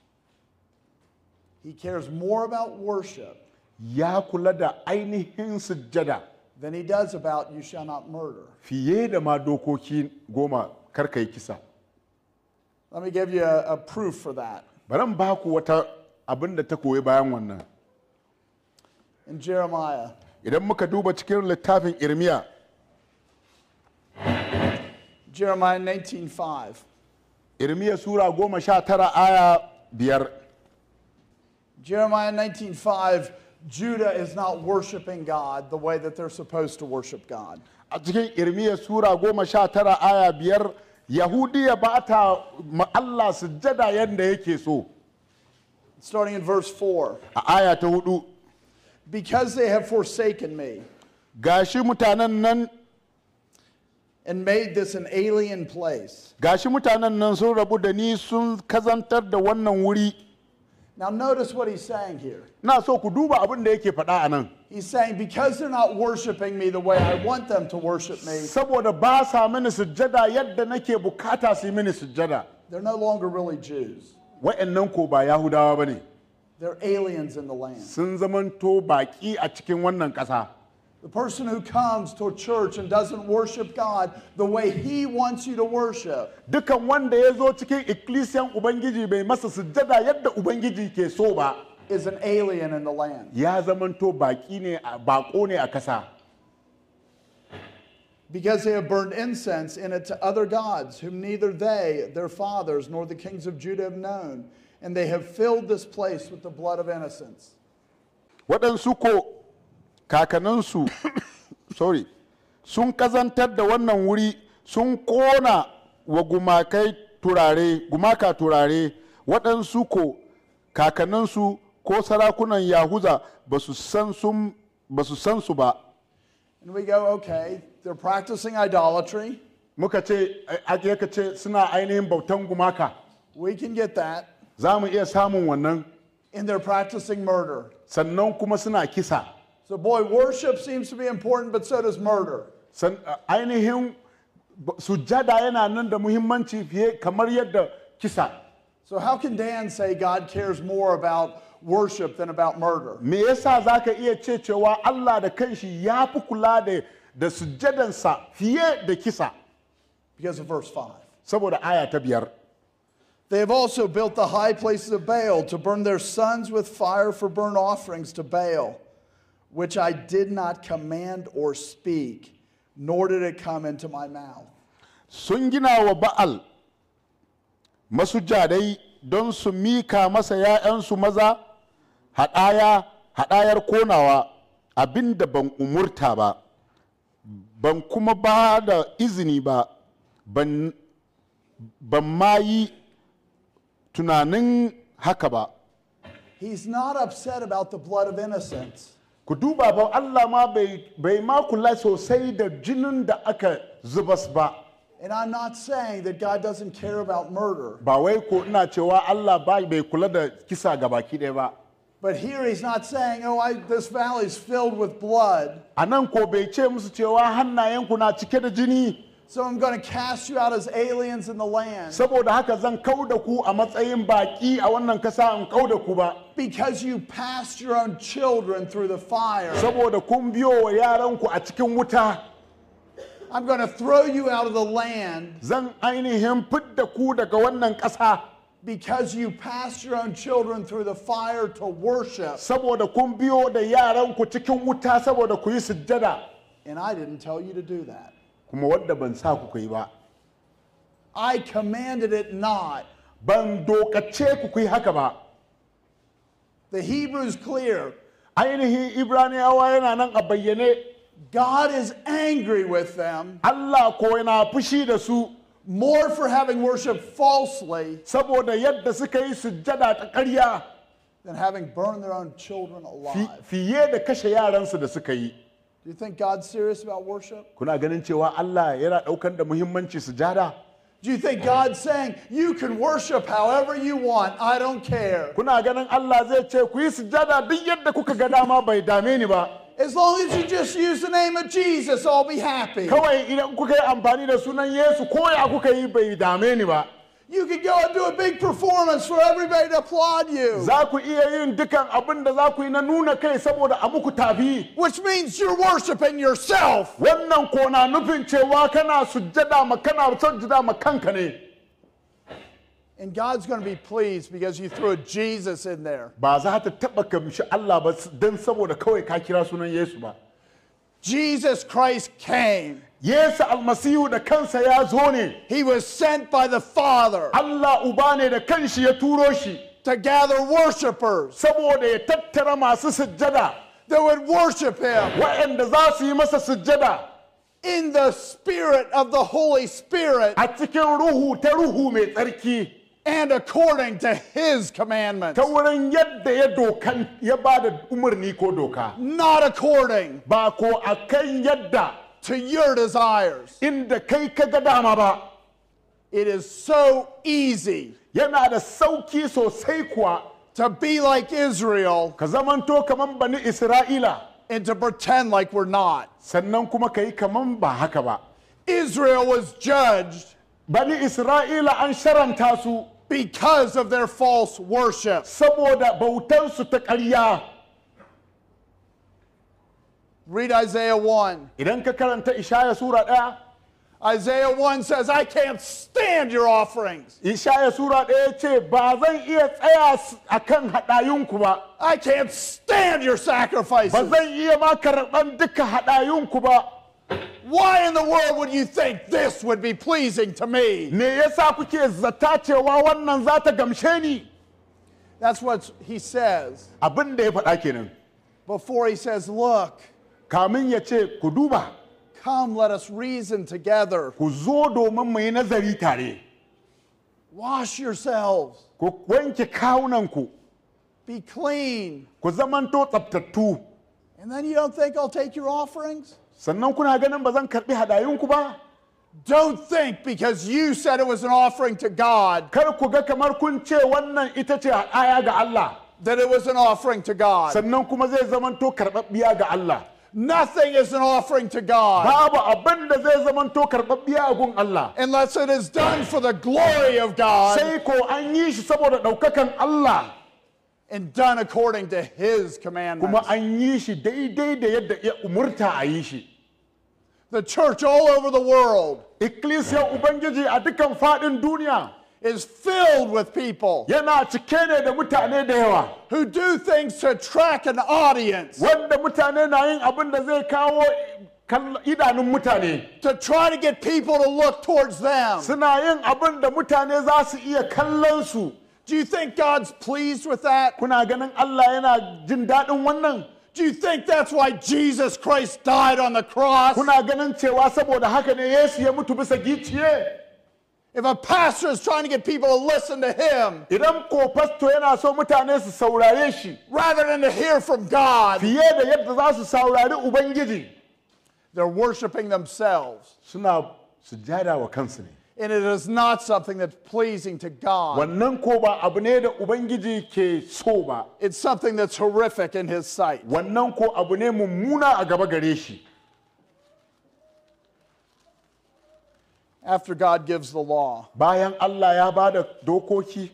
A: He cares more about worship
B: Ya kula da ainihin sujjada
A: than he does about you shall not murder.
B: fiye da ma dokoki goma karka yi kisa.
A: Let me give you a, a proof for that.
B: Bari in ba ku wata abin da ta koyi bayan wannan.
A: In Jeremiah,
B: Idan muka duba cikin littafin Irmiya,
A: Jeremiah nineteen five.
B: Irmiya Sura goma sha tara aya biyar.
A: Jeremiah nineteen five, Judah is not worshiping God the way that they're supposed to worship God.
B: A cikin Irmiya Sura goma sha tara aya biyar, Yahudiya ba ta ma Allah sujjada yadda yake so.
A: Starting in verse four.
B: A aya ta hudu,
A: Because they have forsaken me
B: gashi mutanen nan
A: and made this an alien place.
B: gashi mutanen nan sun rabu da ni sun kazantar da wannan wuri.
A: Now notice what he's saying here.
B: Na so ku duba abin da yake faɗa a nan.
A: He's saying, because they're not worshiping me the way I want them to worship me,
B: Saboda ba sa mini sujjada yadda nake bukata su yi mini sujjada.
A: they're no longer really Jews.
B: Wa'annan ko ba Yahudawa ba ne.
A: They're aliens in the land.
B: Sun zamanto baƙi a cikin wannan ƙasa.
A: The person who comes to a church and doesn't worship God the way he wants you to worship
B: Dukan wanda ya zo cikin ikkilisiyan Ubangiji bai masa sujjada yadda Ubangiji ke so ba,
A: is an alien in the land.
B: ya zamanto baƙi ne a baƙo ne a ƙasa.
A: Because they have burned incense in it to other gods, whom neither they, their fathers, nor the kings of Judah have known. And they have filled this place with the blood of innocents.
B: Waɗansu ko kakanninsu sorry, sun kazantar da wannan wuri sun kona wa gumakai turare, gumaka turare, waɗansu ko kakanninsu ko sarakunan Yahuza ba su san sun ba su san su ba.
A: And we go, okay, they're practicing idolatry.
B: Muka ce ake ka ce suna ainihin bautan gumaka.
A: We can get that.
B: Za mu iya samun wannan.
A: And they're practicing murder.
B: Sannan kuma suna kisa.
A: So, boy, worship seems to be important, but so does murder.
B: San, ainihin sujjada yana nan da muhimmanci fiye kamar yadda kisa.
A: So, how can Dan say God cares more about worship than about murder?
B: Me yasa za ka iya ce cewa Allah da kanshi ya fi kula da da sujjadansa fiye da kisa?
A: Because of verse five.
B: Saboda aya ta biyar.
A: They have also built the high places of Baal to burn their sons with fire for burnt offerings to Baal, which I did not command or speak, nor did it come into my mouth.
B: Sun gina wa Ba'al masujadai don su mika masa ‘ya'yansu maza haɗaya haɗayar konawa abinda ban umurta ba, ban kuma ba da izini ba, ban ma yi tunanin haka ba.
A: He's not upset about the blood of innocents.
B: Ku duba ba Allah ma bai ma kula sosai da jinin da aka zubas ba.
A: And I'm not saying that God doesn't care about murder.
B: Ba wai ko ina cewa Allah ba bai kula da kisa ga baki ɗaya ba.
A: But here he's not saying, oh, I, this valley is filled with blood,
B: A nan ko bai ce musu cewa hannayenku na cike da jini,
A: so I'm going to cast you out as aliens in the land.
B: saboda haka zan kau da ku a matsayin baki a wannan kasa in kau da ku ba.
A: Because you passed your own children through the fire.
B: Saboda kun biyo wa yaranku a cikin wuta,
A: I'm going to throw you out of the land
B: zan ainihin fidda ku daga wannan ƙasa.
A: because you passed your own children through the fire to worship.
B: Saboda kun biyo da yaranku cikin wuta saboda ku yi sujjada.
A: And I didn't tell you to do that.
B: Kuma wadda ban sa ku yi ba.
A: I commanded it not.
B: Ban dokace ku ku yi haka ba.
A: The Hebrew's clear.
B: Ainihin Ibraniyawa yana nan a bayyane.
A: God is angry with them
B: Allah ko yana fushi da su
A: more for having worshiped falsely
B: saboda yadda suka yi sujjada ta ƙarya
A: than having burned their own children alive.
B: fiye da kashe yaransu da suka yi.
A: Do you think God's serious about worship?
B: Kuna ganin cewa Allah yana ɗaukan da muhimmanci sujada?
A: Do you think God's saying, you can worship however you want, I don't care?
B: Kuna ganin Allah zai ce ku yi sujada duk yadda kuka ga dama bai dame ni ba.
A: As long as you just use the name of Jesus, I'll be happy.
B: Kawai idan kuka yi amfani da sunan Yesu ko ya kuka yi bai dame ni ba.
A: You could go and do a big performance for everybody to applaud you.
B: Za ku iya yin dukan abin da za ku yi na nuna kai saboda a muku tabi.
A: Which means you're worshiping yourself.
B: Wannan ko na nufin cewa kana sujjada ma kana sujjada ma kanka ne.
A: And God's going to be pleased because you threw a Jesus in there.
B: Ba za ta taba kamshi Allah ba dan saboda kawai ka kira sunan Yesu ba.
A: Jesus Christ came.
B: Yesu almasihu da kansa ya zo ne.
A: He was sent by the Father
B: Allah uba ne da kanshi ya turo shi
A: to gather worshipers
B: saboda ya tattara masu sujjada
A: that would worship him
B: waɗanda za su yi masa sujjada
A: in the spirit of the Holy Spirit
B: a cikin ruhu ta ruhu mai tsarki
A: and according to his commandments.
B: ta wurin yadda ya dokan ya ba da umarni ko doka
A: Not according
B: ba ko akan yadda
A: to your desires.
B: inda kai ka ga dama ba.
A: It is so easy
B: Yana da sauki sosai kuwa
A: to be like Israel
B: ka zamanto kaman bani Isra'ila
A: and to pretend like we're not.
B: sannan kuma ka yi kaman ba haka ba.
A: Israel was judged
B: Bani Isra'ila an sharanta su
A: because of their false worship.
B: saboda bautansu ta ƙarya.
A: Read Isaiah one.
B: Idan ka karanta Ishaya Sura ɗaya,
A: Isaiah one says, I can't stand your offerings.
B: Ishaya Sura ɗaya ce ba zan iya tsaya a kan haɗayunku ba,
A: I can't stand your
B: ba
A: sacrifices.
B: zan iya ma karɓan duka haɗayunku ba.
A: Why in the world would you think this would be pleasing to me?
B: Me yasa kuke zata cewa wannan za ta gamshe ni?
A: That's what he says
B: Abin da ya faɗa kenan.
A: before he says, look,
B: Kamin ya ce ku duba,
A: come, let us reason together.
B: ku zo domin mu yi nazari tare,
A: Wash yourselves.
B: ku wanke kawunanku,
A: Be clean.
B: ku zamanto tsaftattu.
A: And then you don't think I'll take your offerings?
B: Sannan kuna ganin ba zan karɓi haɗayunku ba?
A: Don't think because you said it was an offering to God
B: Kar ku ga kamar kun ce wannan ita ce haɗaya ga Allah,
A: that it was an offering to God.
B: sannan kuma zai zamanto karɓaɓɓiya ga Allah.
A: Nothing is an offering to God
B: Babu abin da zai zamanto karɓaɓɓiya a gun Allah.
A: unless it is done for the glory of God
B: Sai ko an yi shi saboda ɗaukakan Allah,
A: and done according to his commandments.
B: kuma an yi shi daidai da yadda ya umurta a yi shi.
A: The church all over the world
B: Ikkilisiyar Ubangiji a dukkan faɗin duniya
A: is filled with people
B: yana cike ne da mutane da yawa,
A: who do things to attract an audience,
B: wanda mutane na yin abin da zai kawo kall- idanun mutane.
A: to try to get people to look towards them.
B: Suna yin abin da mutane za su iya kallon su.
A: Do you think God's pleased with that?
B: Kuna ganin Allah yana jin daɗin wannan?
A: Do you think that's why Jesus Christ died on the cross?
B: Kuna ganin cewa saboda haka ne Yesu ya mutu bisa giciye?
A: If a pastor is trying to get people to listen to him
B: Idan ko fasto yana so mutane su saurare shi
A: rather than to hear from God,
B: fiye da yadda za su saurari Ubangiji,
A: they're worshiping themselves.
B: suna sujada wa kansu ne.
A: And it is not something that's pleasing to God.
B: Wannan ko ba abu ne da Ubangiji ke so ba.
A: It's something that's horrific in his sight.
B: Wannan ko abu ne mummuna a gaba gare shi.
A: After God gives the law.
B: Bayan Allah ya ba da dokoki,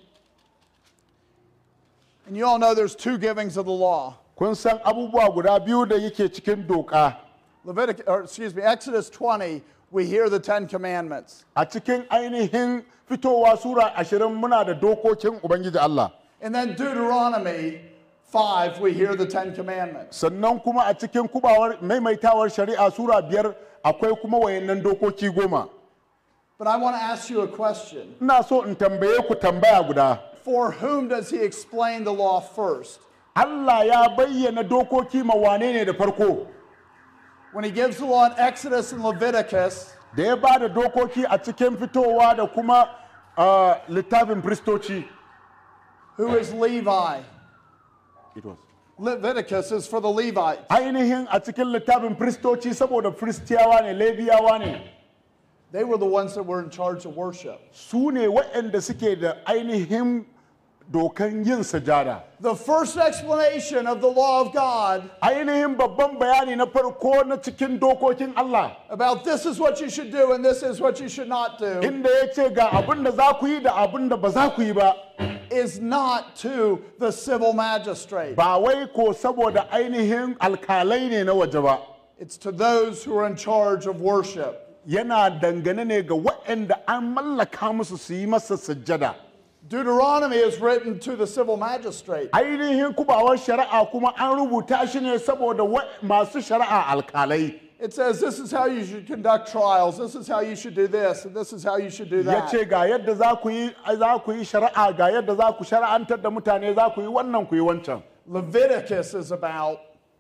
A: And you all know there's two givings of the law.
B: kun san abubuwa guda biyu da yake cikin doka.
A: Leviticus, or excuse me, Exodus twenty, we hear the Ten Commandments.
B: A cikin ainihin fitowa Sura ashirin muna da dokokin Ubangiji Allah.
A: And then Deuteronomy five, we hear the Ten Commandments.
B: Sannan kuma a cikin kubawar maimaitawar shari'a Sura biyar akwai kuma wayannan dokoki goma.
A: But I want to ask you a question.
B: Ina so in tambaye ku tambaya guda.
A: For whom does he explain the law first?
B: Allah ya bayyana dokoki ma wane ne da farko?
A: When he gives the law in Exodus and Leviticus,
B: Da ya ba da dokoki a cikin fitowa da kuma ah, littafin Firistoci.
A: who is Levi?
B: it was.
A: Leviticus is for the Levites.
B: Ainihin a cikin littafin firistoci saboda firistiyawa ne, lebiyawa ne.
A: They were the ones that were in charge of worship.
B: Su ne waɗanda suke da ainihin dokan yin sajada.
A: The first explanation of the law of God
B: Ainihin babban bayani na farko na cikin dokokin Allah.
A: about this is what you should do and this is what you should not do
B: Inda ya ce ga abin da za ku yi da abin da ba za ku yi ba.
A: is not to the civil magistrate.
B: Ba wai ko saboda ainihin alkalai ne na waje ba.
A: It's to those who are in charge of worship.
B: Yana dangane ne ga waɗanda an mallaka musu su yi masa sajjada.
A: Deuteronomy is written to the civil magistrate.
B: Ainihin kubawar shari'a kuma an rubuta shi ne saboda wa- masu shari'a alkalai.
A: It says this is how you should conduct trials, this is how you should do this, and this is how you should do
B: Ya
A: that.
B: ce ga yadda za ku yi za ku yi shari'a, ga yadda za ku shari'antar da mutane, za ku yi wannan ku yi wancan.
A: Leviticus is about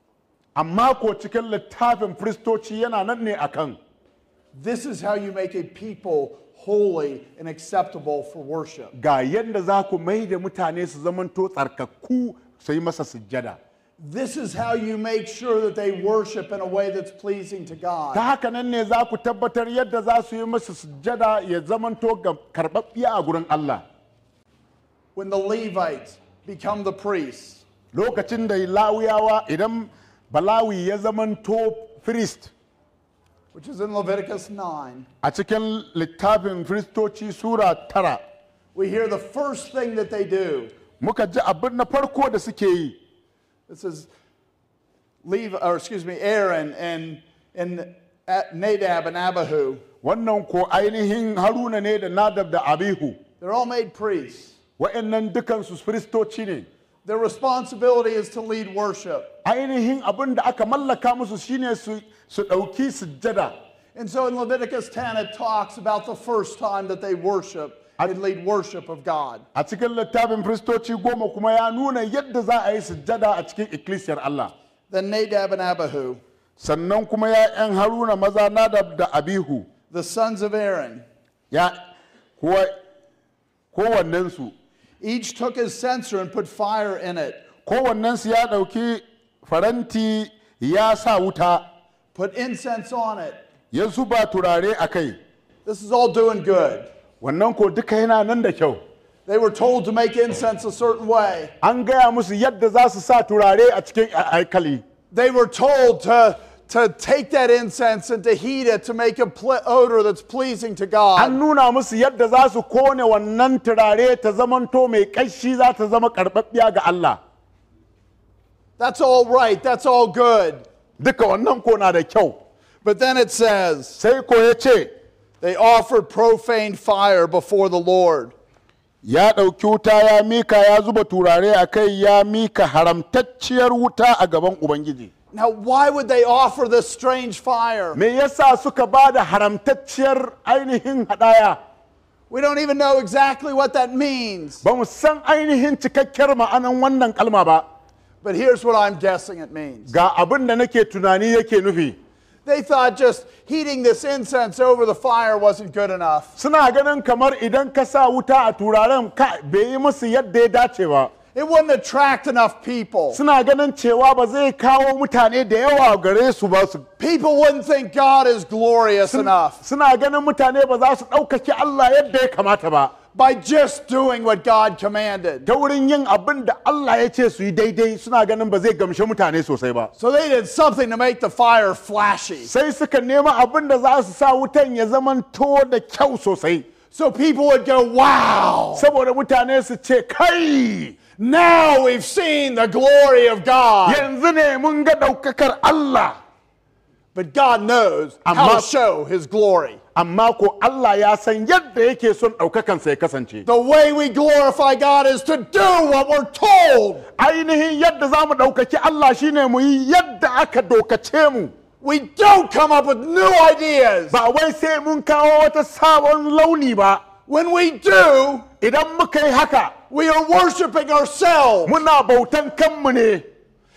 B: Amma ko cikin littafin firistoci yana nan ne akan
A: this is how you make a people holy and acceptable for worship.
B: ga yadda za ku mai da mutane su zamanto tsarkakku su yi masa sujjada.
A: This is how you make sure that they worship in a way that's pleasing to God.
B: Ta haka nan ne za ku tabbatar yadda za su yi masa sujjada ya zamanto ga karɓaɓɓiya a gurin Allah.
A: When the Levites become the priests,
B: Lokacin da Lawiyawa idan Balawi ya zamanto priest
A: which is in Leviticus nine,
B: a cikin littafin firistoci sura tara,
A: we hear the first thing that they do.
B: muka ji abin na farko da suke yi.
A: This is Levi, or excuse me, Aaron and and Nadab and Abihu.
B: Wannan ko ainihin Haruna ne da Nadab da Abihu.
A: They're all made priests.
B: Wa'annan dukansu firistoci ne.
A: Their responsibility is to lead worship.
B: Ainihin abin da aka mallaka musu shine su su ɗauki sujjada.
A: And so in Leviticus ten, it talks about the first time that they worship and lead worship of God.
B: A cikin littafin firistoci goma kuma ya nuna yadda za a yi sujjada a cikin ikkilisiyar Allah.
A: Then Nadab and Abihu,
B: Sannan kuma ya'yan Haruna maza Nadab da Abihu,
A: the sons of Aaron,
B: ya kuwa kowannensu
A: each took his censer and put fire in it,
B: kowannensu ya ɗauki faranti ya sa wuta
A: put incense on it.
B: ya zuba turare a kai.
A: This is all doing good.
B: Wannan ko duka yana nan da kyau.
A: They were told to make incense a certain way.
B: An gaya musu yadda za su sa turare a cikin aikali.
A: They were told to, to take that incense and to heat it to make a ple- odor that's pleasing to
B: An
A: God.
B: nuna musu yadda za su kone wannan turare ta zamanto mai ƙanshi za ta zama karɓaɓɓiya ga Allah.
A: That's all right. That's all good.
B: Duka wannan ko na da kyau.
A: But then it says,
B: Sai ko ya ce,
A: they offered profane fire before the Lord.
B: ya ɗauki wuta ya mika ya zuba turare a kai ya mika haramtacciyar wuta a gaban Ubangiji.
A: Now, why would they offer this strange fire?
B: Me yasa suka ba da haramtacciyar ainihin hadaya?
A: We don't even know exactly what that means.
B: Ba mu san ainihin cikakkiyar ma'anan wannan kalma ba.
A: But here's what I'm guessing it means.
B: Ga abin da nake tunani yake nufi.
A: They thought just heating this incense over the fire wasn't good enough.
B: Suna ganin kamar idan ka sa wuta a turaren ka bai yi musu yadda ya dace ba.
A: It wouldn't attract enough people.
B: Suna ganin cewa ba zai kawo mutane da yawa gare su ba su.
A: People wouldn't think God is glorious enough
B: Suna ganin mutane ba za su ɗaukaki Allah yadda ya kamata ba.
A: by just doing what God commanded.
B: Ta wurin yin abin da Allah ya ce su yi daidai suna ganin ba zai gamshe mutane sosai ba.
A: So they did something to make the fire flashy.
B: Sai suka nema abin da za su sa wutan ya zamanto da kyau sosai.
A: So people would go, wow,
B: Saboda mutane su ce, kai,
A: now we've seen the glory of God.
B: yanzu ne mun ga ɗaukakar Allah.
A: But God knows how
B: Amma-
A: to show his glory.
B: Amma ko Allah ya san yadda yake son ɗaukakansa ya kasance.
A: The way we glorify God is to do what we're told.
B: Ainihin yadda za mu ɗaukaki Allah shine mu yi yadda aka dokace mu.
A: We don't come up with new ideas.
B: Ba wai sai mun kawo wata sabon launi ba.
A: When we do,
B: Idan muka yi haka,
A: we are worshiping ourselves.
B: muna bautan kanmu ne.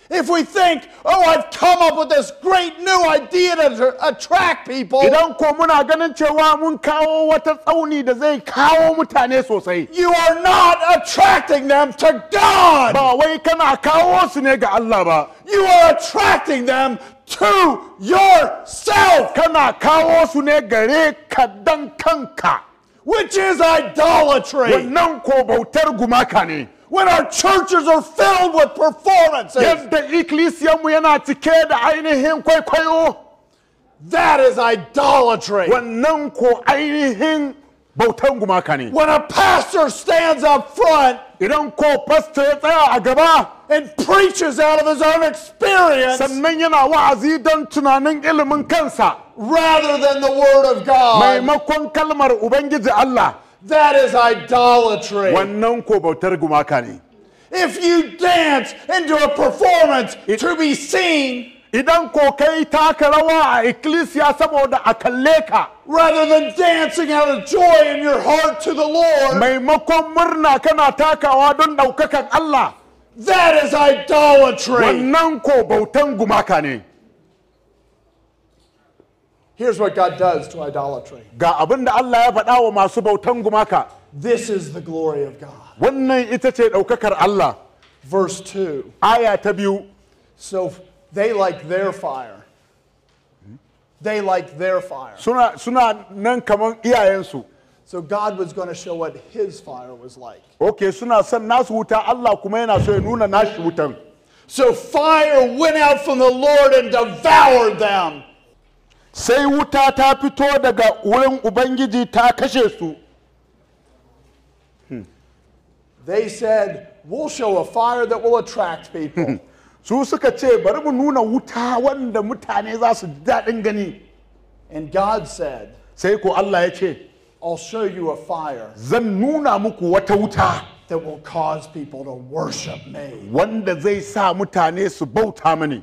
A: If we think, oh, I've come up with this great new idea to attract people,
B: idan ko muna ganin cewa mun kawo wata tsauni da zai kawo mutane sosai,
A: you are not attracting them to God.
B: ba wai kana kawo su ne ga Allah ba,
A: You are attracting them to yourself,
B: kana kawo su ne gare ka dan kanka,
A: which is idolatry.
B: wannan ko bautar gumaka ne.
A: When our churches are filled with performances,
B: Yadda ikkilisiyanmu yana cike da ainihin kwaikwayo,
A: that is idolatry.
B: wannan ko ainihin bautan gumaka ne.
A: When a pastor stands up front
B: Idan ko pastor ya tsaya a gaba
A: and preaches out of his own experience
B: sannan yana wa'azi don tunanin ilimin kansa
A: rather than the Word of God,
B: maimakon kalmar Ubangiji Allah,
A: that is idolatry.
B: wannan ko bautar gumaka ne.
A: If you dance into a performance to be seen
B: Idan ko kai taka rawa a ikkilisiya saboda a kalle ka,
A: rather than dancing out of joy in your heart to the Lord,
B: maimakon murna kana takawa don ɗaukakan Allah,
A: that is idolatry.
B: wannan ko bautan gumaka ne.
A: Here's what God does to idolatry.
B: Ga abin da Allah ya faɗa wa masu bautan gumaka,
A: This is the glory of God.
B: wannan ita ce ɗaukakar Allah.
A: Verse two.
B: Aya ta biyu,
A: So they like their fire. They like their fire.
B: suna, suna nan kaman iyayensu.
A: So God was going to show what his fire was like.
B: Ok, suna son nasu wuta, Allah kuma yana so ya nuna nashi wutan.
A: So fire went out from the Lord and devoured them.
B: Sai wuta ta fito daga wurin Ubangiji ta kashe su.
A: They said, we'll show a fire that will attract people.
B: Su suka ce bari mu nuna wuta wanda mutane za su ji daɗin gani.
A: And God said,
B: Sai ko Allah ya ce,
A: I'll show you a fire
B: zan nuna muku wata wuta
A: that will cause people to worship me.
B: wanda zai sa mutane su bauta mani.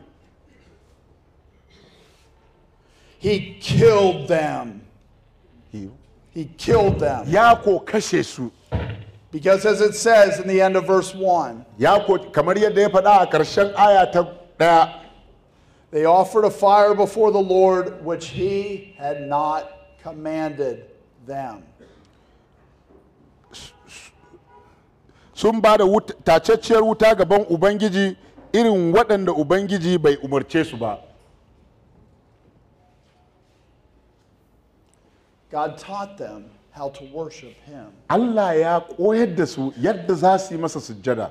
A: He killed them. He killed them.
B: Ya ko kashe su.
A: Because as it says in the end of verse one,
B: Ya ko kamar yadda ya faɗa a ƙarshen aya ta ɗaya,
A: they offered a fire before the Lord which he had not commanded them.
B: sun ba da tacacciyar wuta gaban Ubangiji irin waɗanda Ubangiji bai umarce su ba.
A: God taught them how to worship him.
B: Allah ya koyar da su yadda za su yi masa sujjada.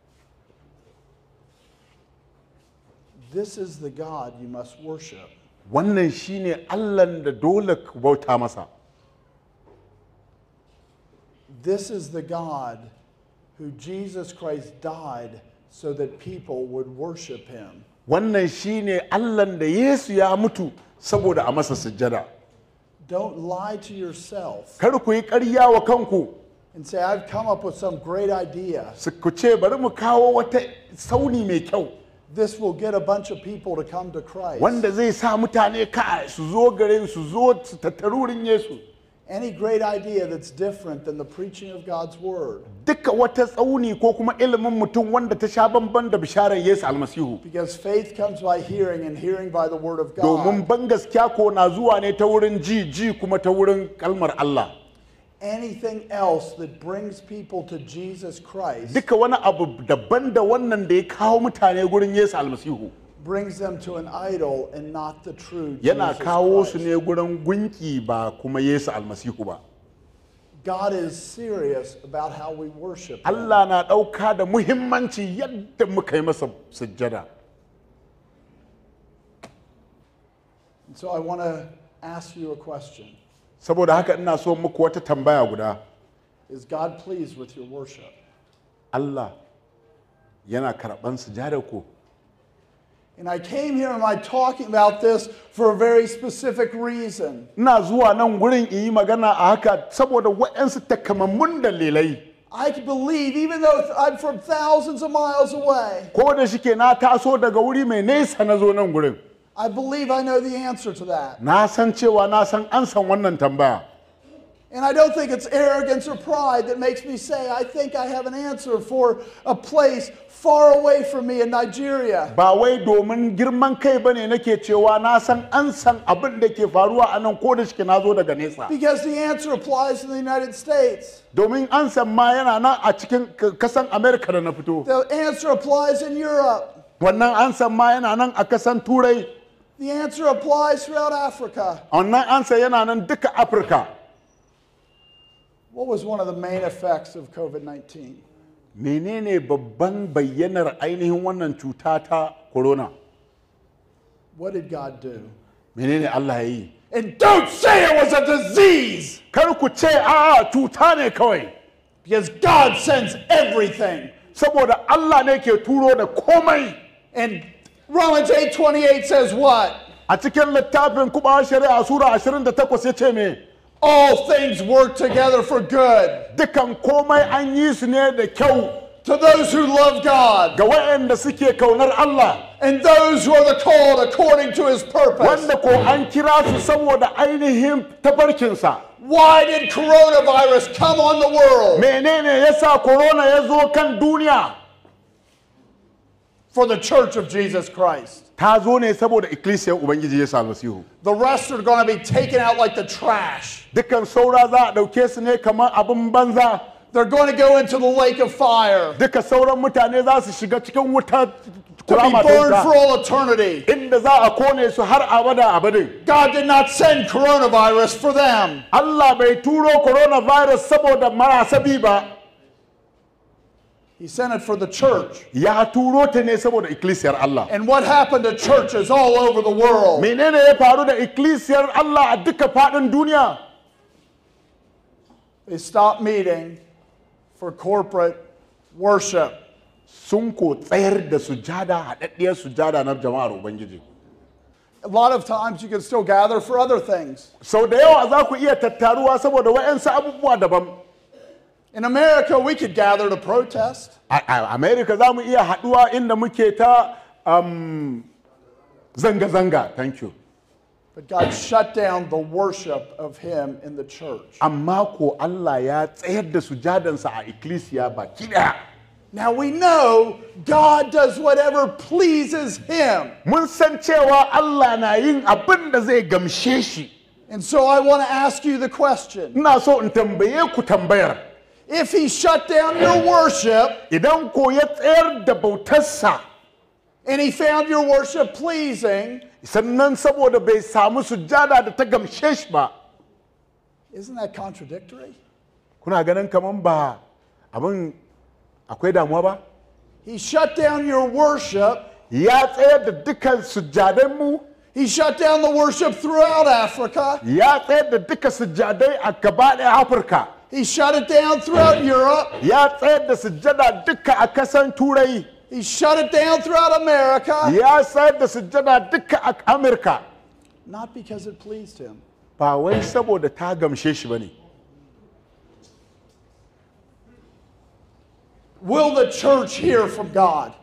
A: This is the God you must worship.
B: Wannan shine Allahn da dole ku bauta masa.
A: This is the God who Jesus Christ died so that people would worship him.
B: Wannan shine Allahn da Yesu ya mutu saboda a masa sujjada.
A: Don't lie to yourself
B: Kar ku yi ƙarya wa kanku,
A: and say, I've come up with some great idea.
B: su ku ce bari mu kawo wata sauni mai kyau
A: This will get a bunch of people to come to Christ.
B: wanda zai sa mutane ka su zo gare su zo su tattaru wurin Yesu.
A: Any great idea that's different than the preaching of God's word.
B: Duka wata tsauni ko kuma ilimin mutum wanda ta sha bamban da bisharar Yesu almasihu.
A: Because faith comes by hearing and hearing by the word of
B: Domin
A: God.
B: ban gaskiya ko na zuwa ne ta wurin ji ji kuma ta wurin kalmar Allah.
A: Anything else that brings people to Jesus Christ
B: Duka wani abu daban da wannan da ya kawo mutane gurin Yesu almasihu
A: brings them to an idol and not the true
B: yana
A: Jesus
B: kawo su
A: Christ.
B: ne gurin gunki ba kuma Yesu almasihu ba.
A: God is serious about how we worship him.
B: Allah na ɗauka da muhimmanci yadda muka yi masa sujjada.
A: So I want to ask you a question.
B: Saboda haka ina so muku wata tambaya guda.
A: Is God pleased with your worship?
B: Allah yana karɓan sujjada ko?
A: And I came here, am I talking about this for a very specific reason?
B: Ina zuwa nan gurin in yi magana a haka saboda waɗansu takamammun dalilai.
A: I believe, even though I'm from thousands of miles away,
B: Ko da shike na taso daga wuri mai nesa na zo nan gurin.
A: I believe I know the answer to that.
B: Na san cewa na san an san wannan tambaya.
A: And I don't think it's arrogance or pride that makes me say, I think I have an answer for a place far away from me in Nigeria.
B: Ba wai domin girman kai bane nake cewa na san an san abin da ke faruwa a nan ko da shike nazo daga nesa.
A: Because the answer applies in the United States.
B: Domin an san ma yana nan a cikin kasan America da na fito.
A: The answer applies in Europe.
B: Wannan an san ma yana nan a kasan Turai.
A: The answer applies throughout Africa.
B: Wannan an san yana nan duka Africa.
A: What was one of the main effects of COVID nineteen?
B: Menene babban bayyanar ainihin wannan cuta ta corona?
A: What did God do?
B: Menene Allah ya yi?
A: And don't say it was a disease,
B: Kar ku ce a'a cuta ne kawai.
A: because God sends everything.
B: Saboda Allah ne ke turo da komai.
A: And Romans eight twenty-eight says what?
B: A cikin littafin kuma shari'a sura ashirin da takwas ya ce me?
A: All things work together for good
B: Dukan komai an yi su ne da kyau
A: to those who love God
B: ga waɗanda suke kaunar Allah,
A: and those who are the called according to his purpose.
B: wanda ko an kira su saboda ainihin tafarkinsa.
A: Why did coronavirus come on the world?
B: Menene yasa corona ya zo kan duniya?
A: For the church of Jesus Christ.
B: Ta zo ne saboda ikkilisiyar Ubangiji Yesu Almasihu.
A: The rest are going to be taken out like the trash.
B: Dukan saura za a ɗauke su ne kamar abin banza.
A: They're going to go into the lake of fire
B: Duka sauran mutane za su shiga cikin wuta
A: to be
B: kurama ta
A: burned for
B: wuta,
A: all eternity.
B: inda za a kone su har abada abadin.
A: God did not send coronavirus for them.
B: Allah bai turo coronavirus saboda marasa bi ba.
A: He sent it for the church.
B: Ya turo ta ne saboda ikkilisiyar Allah.
A: And what happened to churches all over the world?
B: Menene ya faru da ikkilisiyar Allah a duka faɗin duniya?
A: They stopped meeting for corporate worship.
B: Sun ko tsayar da sujada, haɗaɗɗiyar sujada na jama'ar Ubangiji.
A: A lot of times you can still gather for other things.
B: Sau da yawa za ku iya tattaruwa saboda waɗansu abubuwa daban.
A: In America, we could gather to protest.
B: A a America za mu iya haɗuwa inda muke ta um, zanga-zanga. Thank you.
A: But God shut down the worship of him in the church.
B: Amma ko Allah ya tsayar da sujadansa a ikkilisiya baki ɗaya.
A: Now we know God does whatever pleases him.
B: Mun san cewa Allah na yin abin da zai gamshe shi.
A: And so I want to ask you the question.
B: Ina so in tambaye ku tambayar.
A: If he shut down your worship
B: Idan ko ya tsayar da bautarsa,
A: and he found your worship pleasing,
B: sannan saboda bai samu sujada da ta gamshe shi ba,
A: isn't that contradictory?
B: kuna ganin kaman ba abin akwai damuwa ba?
A: He shut down your worship.
B: Ya tsayar da dukkan sujadanmu,
A: He shut down the worship throughout Africa.
B: ya tsayar da duka sujadai a gaba ɗaya Afirka,
A: He shut it down throughout Europe.
B: ya tsayar da sujada duka a kasan Turai,
A: He shut it down throughout America.
B: ya tsayar da sujada duka a Amurka.
A: Not because it pleased him.
B: Ba wai saboda ta gamshe shi ba ne.
A: Will the church hear from God?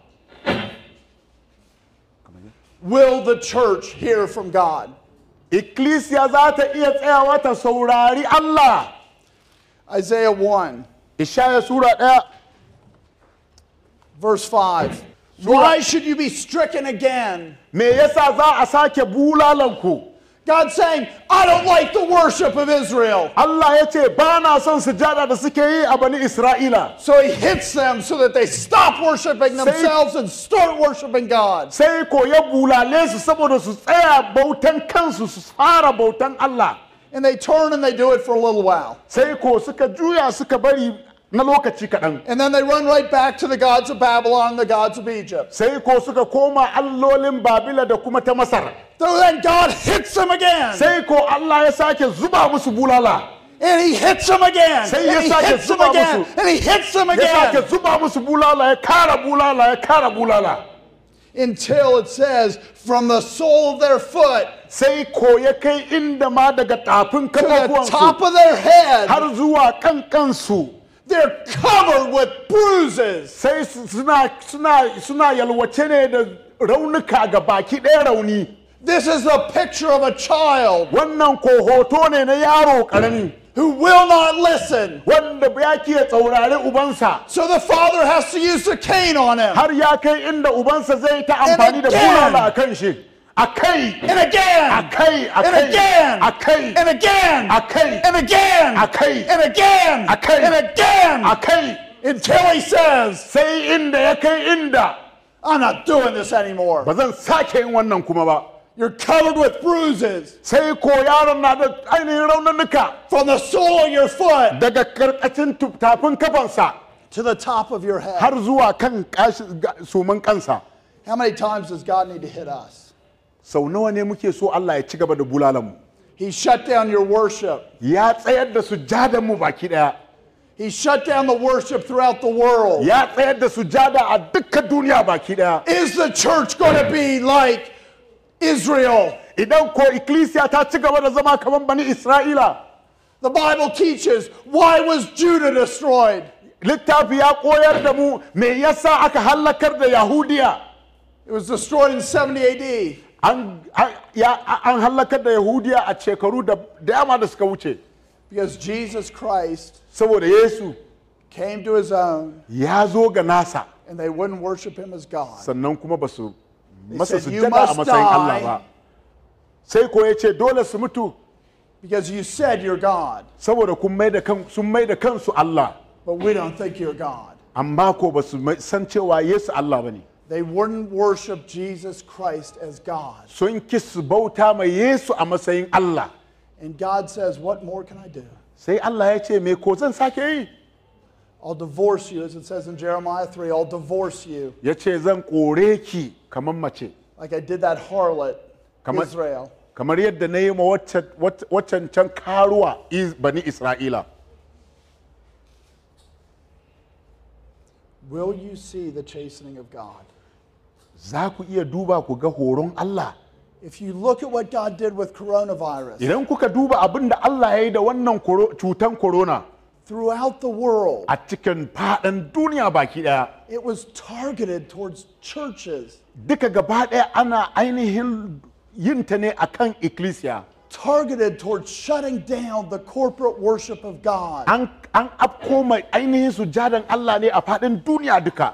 A: Will the church hear from God?
B: Ikkilisiya za ta iya tsayawa ta saurari Allah.
A: Isaiah one,
B: Ishaya Sura ɗaya,
A: verse five. Why should you be stricken again?
B: me yasa za a sake bulalanku?
A: God saying, I don't like the worship of Israel.
B: Allah ya ce ba na son sujada da suke yi a bani Isra'ila.
A: So he hits them so that they stop worshiping themselves and start worshiping God.
B: Sai ko ya bulale su saboda su tsaya bautan kansu su fara bautan Allah.
A: And they turn and they do it for a little while.
B: Sai ko suka juya suka bari na lokaci kaɗan.
A: And then they run right back to the gods of Babylon, the gods of Egypt.
B: Sai ko suka koma allolin Babila da kuma ta Masar.
A: So then God hits them again.
B: Sai ko Allah ya sake zuba musu bulala.
A: And he hits them again.
B: Say
A: And he
B: yes, I
A: hits
B: can
A: them
B: zuba
A: again.
B: musu.
A: And he hits them
B: Ya
A: again.
B: sake zuba musu bulala, ya kara bulala, ya kara bulala.
A: Until it says, from the sole of their foot
B: Sai ko ya kai inda ma daga tafin
A: to the top
B: kafafuwansu
A: of their head,
B: har zuwa kan kansu.
A: they're covered with bruises.
B: Sai su- suna suna suna yalwace ne da raunuka ga baki ɗaya rauni.
A: This is a picture of a child
B: Wannan ko hoto ne na yaro ƙarami
A: who who will not listen.
B: wanda ya ke tsaurari ubansa
A: So the father has to use the cane on him.
B: har ya kai inda ubansa zai ta amfani da
A: again.
B: bulala a kan shi a kai
A: And again.
B: a kai a
A: And
B: kai
A: again.
B: a kai
A: And again.
B: a kai
A: And again.
B: a kai
A: And again.
B: a kai
A: And again.
B: a kai
A: Until he says,
B: sai inda ya kai inda
A: I'm not doing this anymore.
B: ba zan sake yin wannan kuma ba
A: You're covered with bruises
B: sai ko yaron na da ainihin raununuka
A: from the sole of your foot
B: daga karkashin tafin kafansa
A: to the top of your head.
B: har zuwa kan suman kansa.
A: How many times does God need to hit us?
B: Sau nawa ne muke so Allah ya ci gaba da bulalanmu?
A: He shut down your worship.
B: Ya tsayar da sujadanmu baki daya.
A: He shut down the worship throughout the world.
B: Ya tsayar da sujada a dukkan duniya baki daya.
A: Is the church going to be like Israel?
B: Idan ko ikkilisiya ta ci gaba da zama kamar bani Isra'ila.
A: The Bible teaches, why was Judah destroyed?
B: Littafi ya koyar da mu me yasa aka halakar da Yahudiya.
A: It was destroyed in seventy A D.
B: An an halakar da Yahudiya a shekaru da dama da suka wuce.
A: Because Jesus Christ
B: Saboda Yesu
A: came to his own
B: ya zo ga nasa
A: and they wouldn't worship him as God.
B: sannan kuma ba su masa
A: said, "You
B: sujjada a
A: must
B: matsayin Allah
A: die."
B: ba. Sai ko ya ce dole su mutu
A: Because you said you're God,
B: saboda kun mai da kan sun mai da kansu Allah
A: but we don't think you're God.
B: amma ko ba su mai- san cewa Yesu Allah bane.
A: They wouldn't worship Jesus Christ as God.
B: Sun ki su bauta mai Yesu a matsayin Allah.
A: And God says, what more can I do?
B: Sai Allah ya ce me ko zan sake yi?
A: I'll divorce you, as it says in Jeremiah three, I'll divorce you,
B: Ya ce zan kore ki kamar mace.
A: like I did that harlot,
B: Come on.
A: Israel.
B: Kamar yadda na yi ma waccan waccan can karuwa is- bani Isra'ila.
A: Will you see the chastening of God?
B: Za ku iya duba ku ga horon Allah.
A: If you look at what God did with coronavirus,
B: Idan kuka duba abin da Allah ya yi da wannan koro- cutan corona
A: throughout the world,
B: a cikin faɗin duniya baki ɗaya,
A: it was targeted towards churches,
B: duka gaba ɗaya ana ainihin yin ta ne akan ikkilisiya.
A: targeted towards shutting down the corporate worship of God.
B: An an afko mai ainihin sujadan Allah ne a faɗin duniya duka.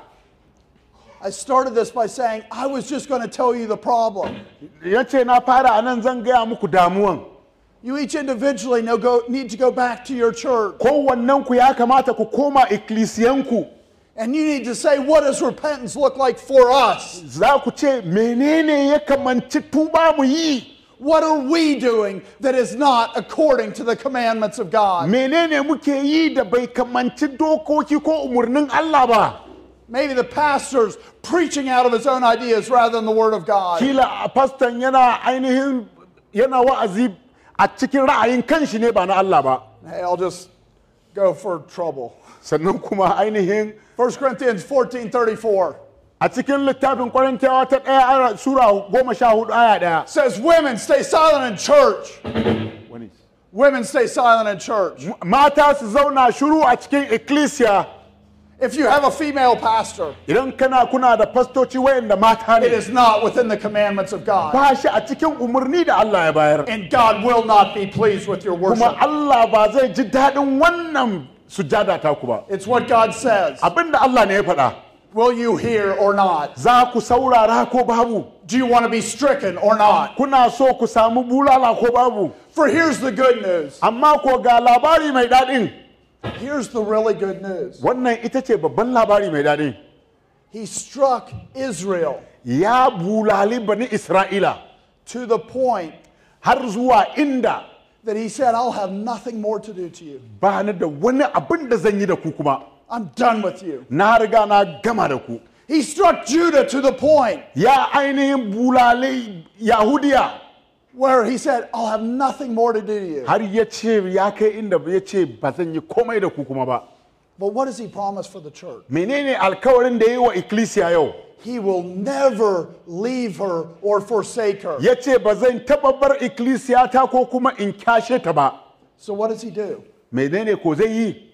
A: I started this by saying, I was just going to tell you the problem.
B: Ya ce na fara a nan zan gaya muku damuwan.
A: You each individually know, go, need to go back to your church.
B: Kowannen ku ya kamata ku koma ikkilisiyanku.
A: And you need to say, what does repentance look like for us?
B: Za ku ce menene ya kamanci tuba mu yi?
A: What are we doing that is not according to the commandments of God?
B: Menene muke yi da bai kamanci dokoki ko umarnin Allah ba?
A: Maybe the pastor's preaching out of his own ideas rather than the Word of God.
B: Kila a fastan yana ainihin yana wa'azi a cikin ra'ayin kanshi ne ba na Allah ba.
A: Hey, I'll just go for trouble.
B: Sannan kuma ainihin
A: First Corinthians fourteen thirty-four
B: a cikin littafin Korintiyawa ta ɗaya ana sura goma sha hudu aya ɗaya.
A: says, women, stay silent in church.
B: Wani.
A: Women, stay silent in church.
B: Mata su zauna shiru a cikin ikkilisiya.
A: If you have a female pastor,
B: Idan kana kuna da fastoci wayanda mata
A: it
B: ne,
A: is not within the commandments of God.
B: ba shi a cikin umarni da Allah ya bayar.
A: And God will not be pleased with your
B: Kuma
A: worship.
B: Allah ba zai ji daɗin wannan sujada ta ku ba.
A: It's what God says.
B: Abinda Allah ne ya faɗa.
A: Will you hear or not?
B: Za ku saurara ko babu?
A: Do you want to be stricken or not?
B: Kuna so ku samu bulala ko babu?
A: For here's the good news.
B: Amma ko ga labari mai daɗin.
A: Here's the really good news.
B: Wannan ita ce babban labari mai daɗi.
A: He struck Israel
B: Ya bulali bani Isra'ila
A: to the point
B: har zuwa inda
A: that he said, I'll have nothing more to do to you.
B: ba ni da wani abin da zan yi da ku kuma.
A: I'm done with you.
B: Na riga na gama da ku.
A: He struck Judah to the point
B: Ya ainihin bulali Yahudiya
A: where he said, I'll have nothing more to do to you.
B: har ya ce ya kai inda ya ce ba zan yi komai da ku kuma ba.
A: But what does he promise for the church?
B: Menene alkawarin da ya yi wa ikkilisiya yau?
A: He will never leave her or forsake her.
B: Ya ce ba zan taɓa bar ikkilisiya ta ko kuma in kyashe ta ba.
A: So what does he do?
B: Menene ko zai yi?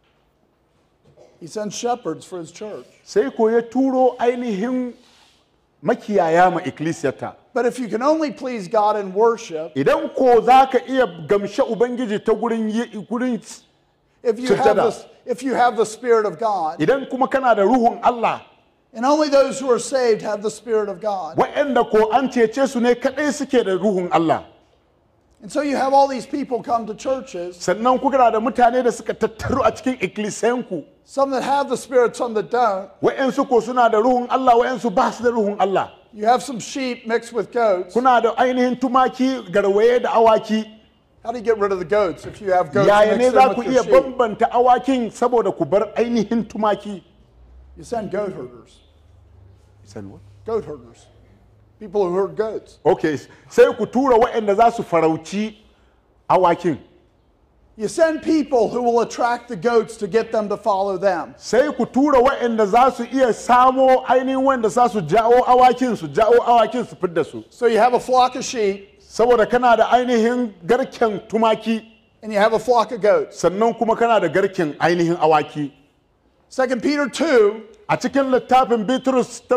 A: He sends shepherds for his church.
B: Sai ko ya turo ainihin makiyaya ma ikkilisiyarta.
A: But if you can only please God in worship,
B: idan ko za ka iya gamshe ubangiji ta gurin yi- gurin
A: if you have the, if you have the Spirit of God,
B: idan kuma kana da ruhun Allah,
A: and only those who are saved have the Spirit of God.
B: waɗanda ko an cece su ne kaɗai suke da ruhun Allah.
A: And so you have all these people come to churches,
B: Sannan kuka da mutane da suka tattaru a cikin ikkilisiyanku,
A: some that have the Spirit, some that don't.
B: waɗansu ko suna da ruhun Allah, waɗansu ba su da ruhun Allah.
A: You have some sheep mixed with goats.
B: Kuna da ainihin tumaki garwaye da awaki.
A: How do you get rid of the goats if you have goats
B: Yaya ne
A: mixed
B: za
A: in
B: ku
A: with
B: iya
A: your sheep?
B: bambanta awakin saboda ku bar ainihin tumaki?
A: You send goat herders.
B: San what?
A: Goat herders. People who herd goats.
B: Okay, sai ku tura waɗanda za su farauci awakin.
A: You send people who will attract the goats to get them to follow them.
B: Sai ku tura waɗanda za su iya samo ainihin wanda za su jawo awakin su jawo awakin su fidda su.
A: So you have a flock of sheep
B: Saboda kana da ainihin garken tumaki,
A: and you have a flock of goats.
B: sannan kuma kana da garken ainihin awaki.
A: Second Peter two
B: A cikin littafin Bitrus ta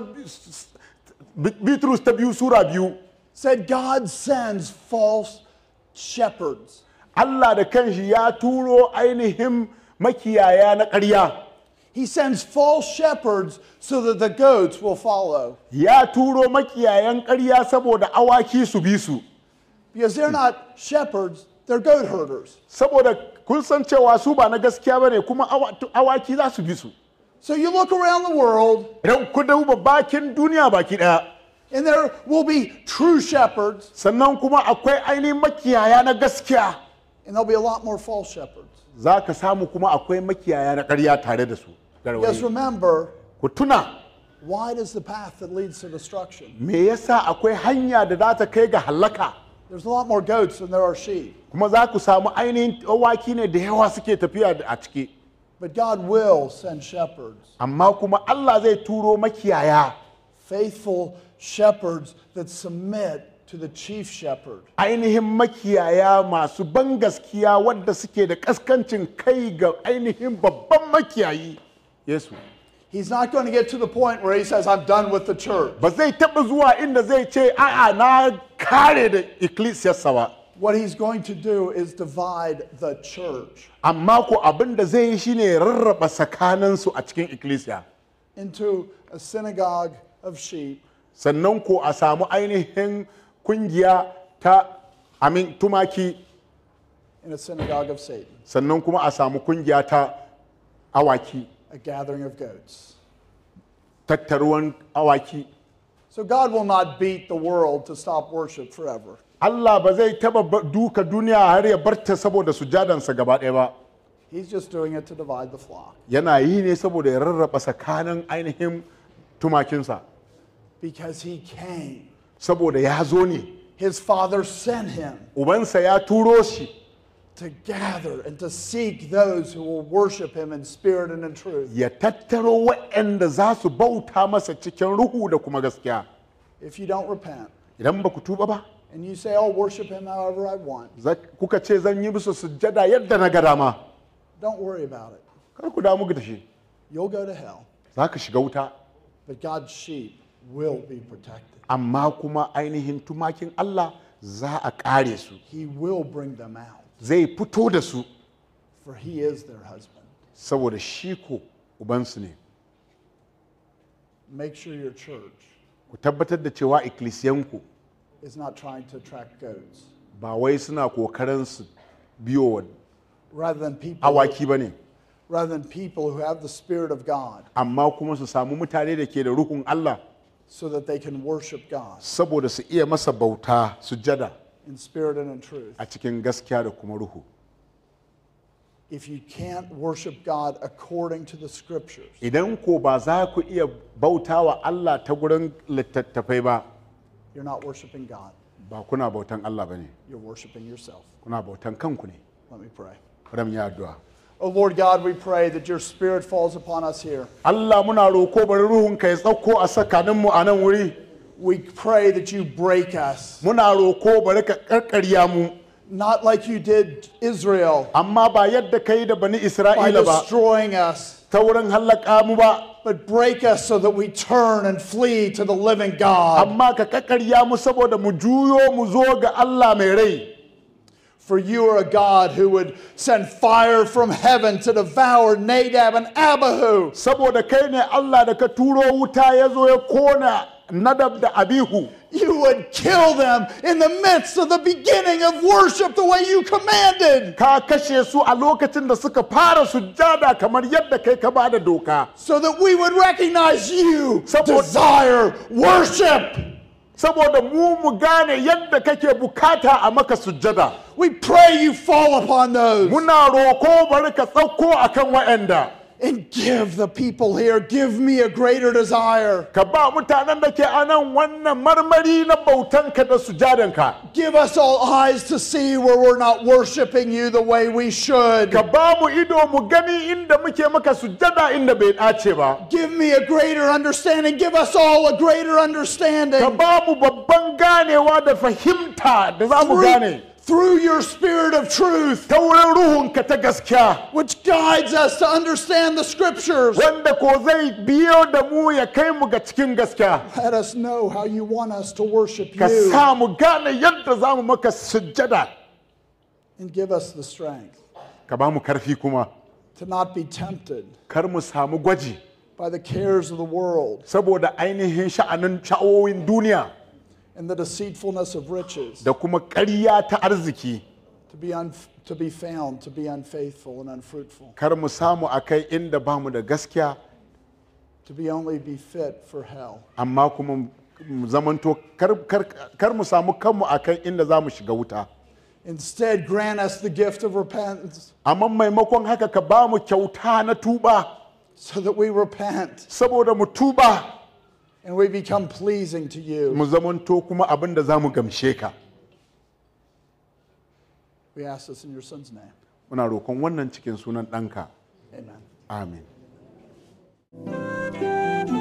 B: Bitrus ta biyu sura biyu,
A: said God sends false shepherds.
B: Allah da kanshi ya turo ainihin makiyaya na ƙarya.
A: He sends false shepherds so that the goats will follow.
B: Ya turo makiyayan ƙarya saboda awaki su bi su.
A: Because they're not shepherds, they're goat herders.
B: Saboda kun san cewa su ba na gaskiya bane kuma awa- awaki za su bi su.
A: So you look around the world,
B: Idan ku duba bakin duniya baki ɗaya,
A: and there will be true shepherds,
B: sannan kuma akwai ainihin makiyaya na gaskiya.
A: and there'll be a lot more false shepherds.
B: Za ka samu kuma akwai makiyaya na ƙarya tare da su.
A: Because
B: Garwaye.
A: remember,
B: Ku tuna,
A: wide is the path that leads to destruction.
B: me yasa akwai hanya da za ta kai ga halaka?
A: There's a lot more goats than there are sheep.
B: Kuma za ku samu ainihin awaki ne da yawa suke tafiya a ciki.
A: But God will send shepherds,
B: Amma kuma Allah zai turo makiyaya,
A: faithful shepherds that submit to the chief shepherd.
B: ainihin makiyaya masu ban gaskiya wadda suke da kaskancin kai ga ainihin babban makiyayi, Yesu.
A: He's not going to get to the point where he says, I'm done with the church.
B: Ba zai taɓa zuwa inda zai ce a'a na kare da ikkilisiyarsa ba.
A: What he's going to do is divide the church
B: Amma ko abin da zai yi shine rarraba tsakaninsu a cikin ikkilisiya.
A: into a synagogue of sheep
B: Sannan ko a samu ainihin kungiya ta amin tumaki,
A: and a synagogue of Satan,
B: sannan kuma a samu kungiya ta awaki,
A: a gathering of goats.
B: tattaruwan awaki.
A: So God will not beat the world to stop worship forever.
B: Allah ba zai taba ba- duka duniya har ya barta saboda sujadansa gaba ɗaya ba.
A: He's just doing it to divide the flock
B: Yana yi ne saboda ya rarraba tsakanin ainihin tumakinsa.
A: because he came.
B: Saboda ya zo ne,
A: His father sent him
B: ubansa ya turo shi
A: to gather and to seek those who will worship him in spirit and in truth.
B: ya tattaro waɗanda za su bauta masa cikin ruhu da kuma gaskiya.
A: If you don't repent
B: Idan ba ku tuba ba,
A: and you say, I'll worship him however I want,
B: za- kuka ce zan yi musu sujjada yadda na ga dama,
A: don't worry about it.
B: kar ku damu da shi.
A: You'll go to hell,
B: Za ka shiga wuta,
A: but God's sheep will be protected.
B: amma kuma ainihin tumakin Allah za a ƙare su.
A: He will bring them out,
B: Zai fito da su
A: for he is their husband.
B: saboda shi ko ubansu ne.
A: Make sure your church
B: Ku tabbatar da cewa ikkilisiyanku
A: is not trying to attract goats
B: ba wai suna kokarin su biyo wa
A: rather than people
B: awaki ba ne,
A: rather than people who have the Spirit of God
B: amma kuma su samu mutane da ke da ruhun Allah
A: so that they can worship God
B: saboda su iya masa bauta sujjada
A: in spirit and in truth.
B: a cikin gaskiya da kuma ruhu.
A: If you can't worship God according to the scriptures,
B: Idan ko ba za ku iya bauta wa Allah ta gurin littattafai ba,
A: you're not worshiping God.
B: ba kuna bautan Allah ba ne,
A: You're worshiping yourself.
B: kuna bautan kanku ne.
A: Let me pray.
B: Ram ya addu'a.
A: Oh Lord God, we pray that your Spirit falls upon us here.
B: Allah muna roko bari ruhunka ya tsauko a tsakaninmu a nan wuri.
A: We pray that you break us,
B: Muna roko bari ka karkarya mu,
A: not like you did Israel
B: amma ba yadda kai da bani
A: by
B: Isra'ila ba,
A: destroying us,
B: ta wurin hallaka mu ba,
A: but break us so that we turn and flee to the living God.
B: amma ka kakkarya mu saboda mu juyo mu zo ga Allah mai rai.
A: For you are a God who would send fire from heaven to devour Nadab and Abihu.
B: Saboda kai ne Allah da ka turo wuta ya zo ya kona Nadab da Abihu.
A: You would kill them in the midst of the beginning of worship the way you commanded.
B: Ka kashe su a lokacin da suka fara sujjada kamar yadda kai ka bada doka.
A: So that we would recognize you
B: Support-
A: desire worship.
B: Saboda mu mu gane yadda kake bukata a maka sujjada.
A: We pray you fall upon those.
B: Muna roko bari ka tsauko akan wa'anda.
A: And give the people here, give me a greater desire.
B: Ka ba mutanen da ke anan wannan marmari na bautanka da sujadanka.
A: Give us all eyes to see where we're not worshiping you the way we should.
B: Ka ba mu ido mu gani inda muke maka sujjada inda bai dace ba.
A: Give me a greater understanding. Give us all a greater understanding.
B: Ka ba mu babban ganewa da fahimta da za mu gane.
A: Through your spirit of truth,
B: Ta wurin ruhunka ta gaskiya.
A: which guides us to understand the scriptures.
B: Wanda ko zai biyo da mu ya kai mu ga cikin gaskiya.
A: Let us know how you want us to worship
B: Ka
A: you.
B: sa mu gane yadda za mu maka sujjada.
A: And give us the strength
B: Ka ba mu karfi kuma.
A: to not be tempted
B: Kar mu samu gwaji.
A: by the cares of the world
B: Saboda ainihin sha'anin sha'awoyin duniya.
A: and the deceitfulness of riches,
B: Da kuma ƙarya ta arziki.
A: to be, un- to be found to be unfaithful and unfruitful,
B: Kar mu samu a kai inda ba mu da gaskiya.
A: to be only be fit for hell.
B: Amma kuma mu zamanto kar, kar, kar mu samu kanmu a kai inda za mu shiga wuta.
A: Instead, grant us the gift of repentance
B: Amma maimakon haka ka ba mu kyauta na tuba.
A: so that we repent
B: Saboda mu tuba.
A: and we become pleasing to you.
B: Mu zamanto kuma abin da za mu gamshe ka.
A: We ask this in your son's name.
B: Muna roƙon wannan cikin sunan ɗanka.
A: Amen.
B: Amin.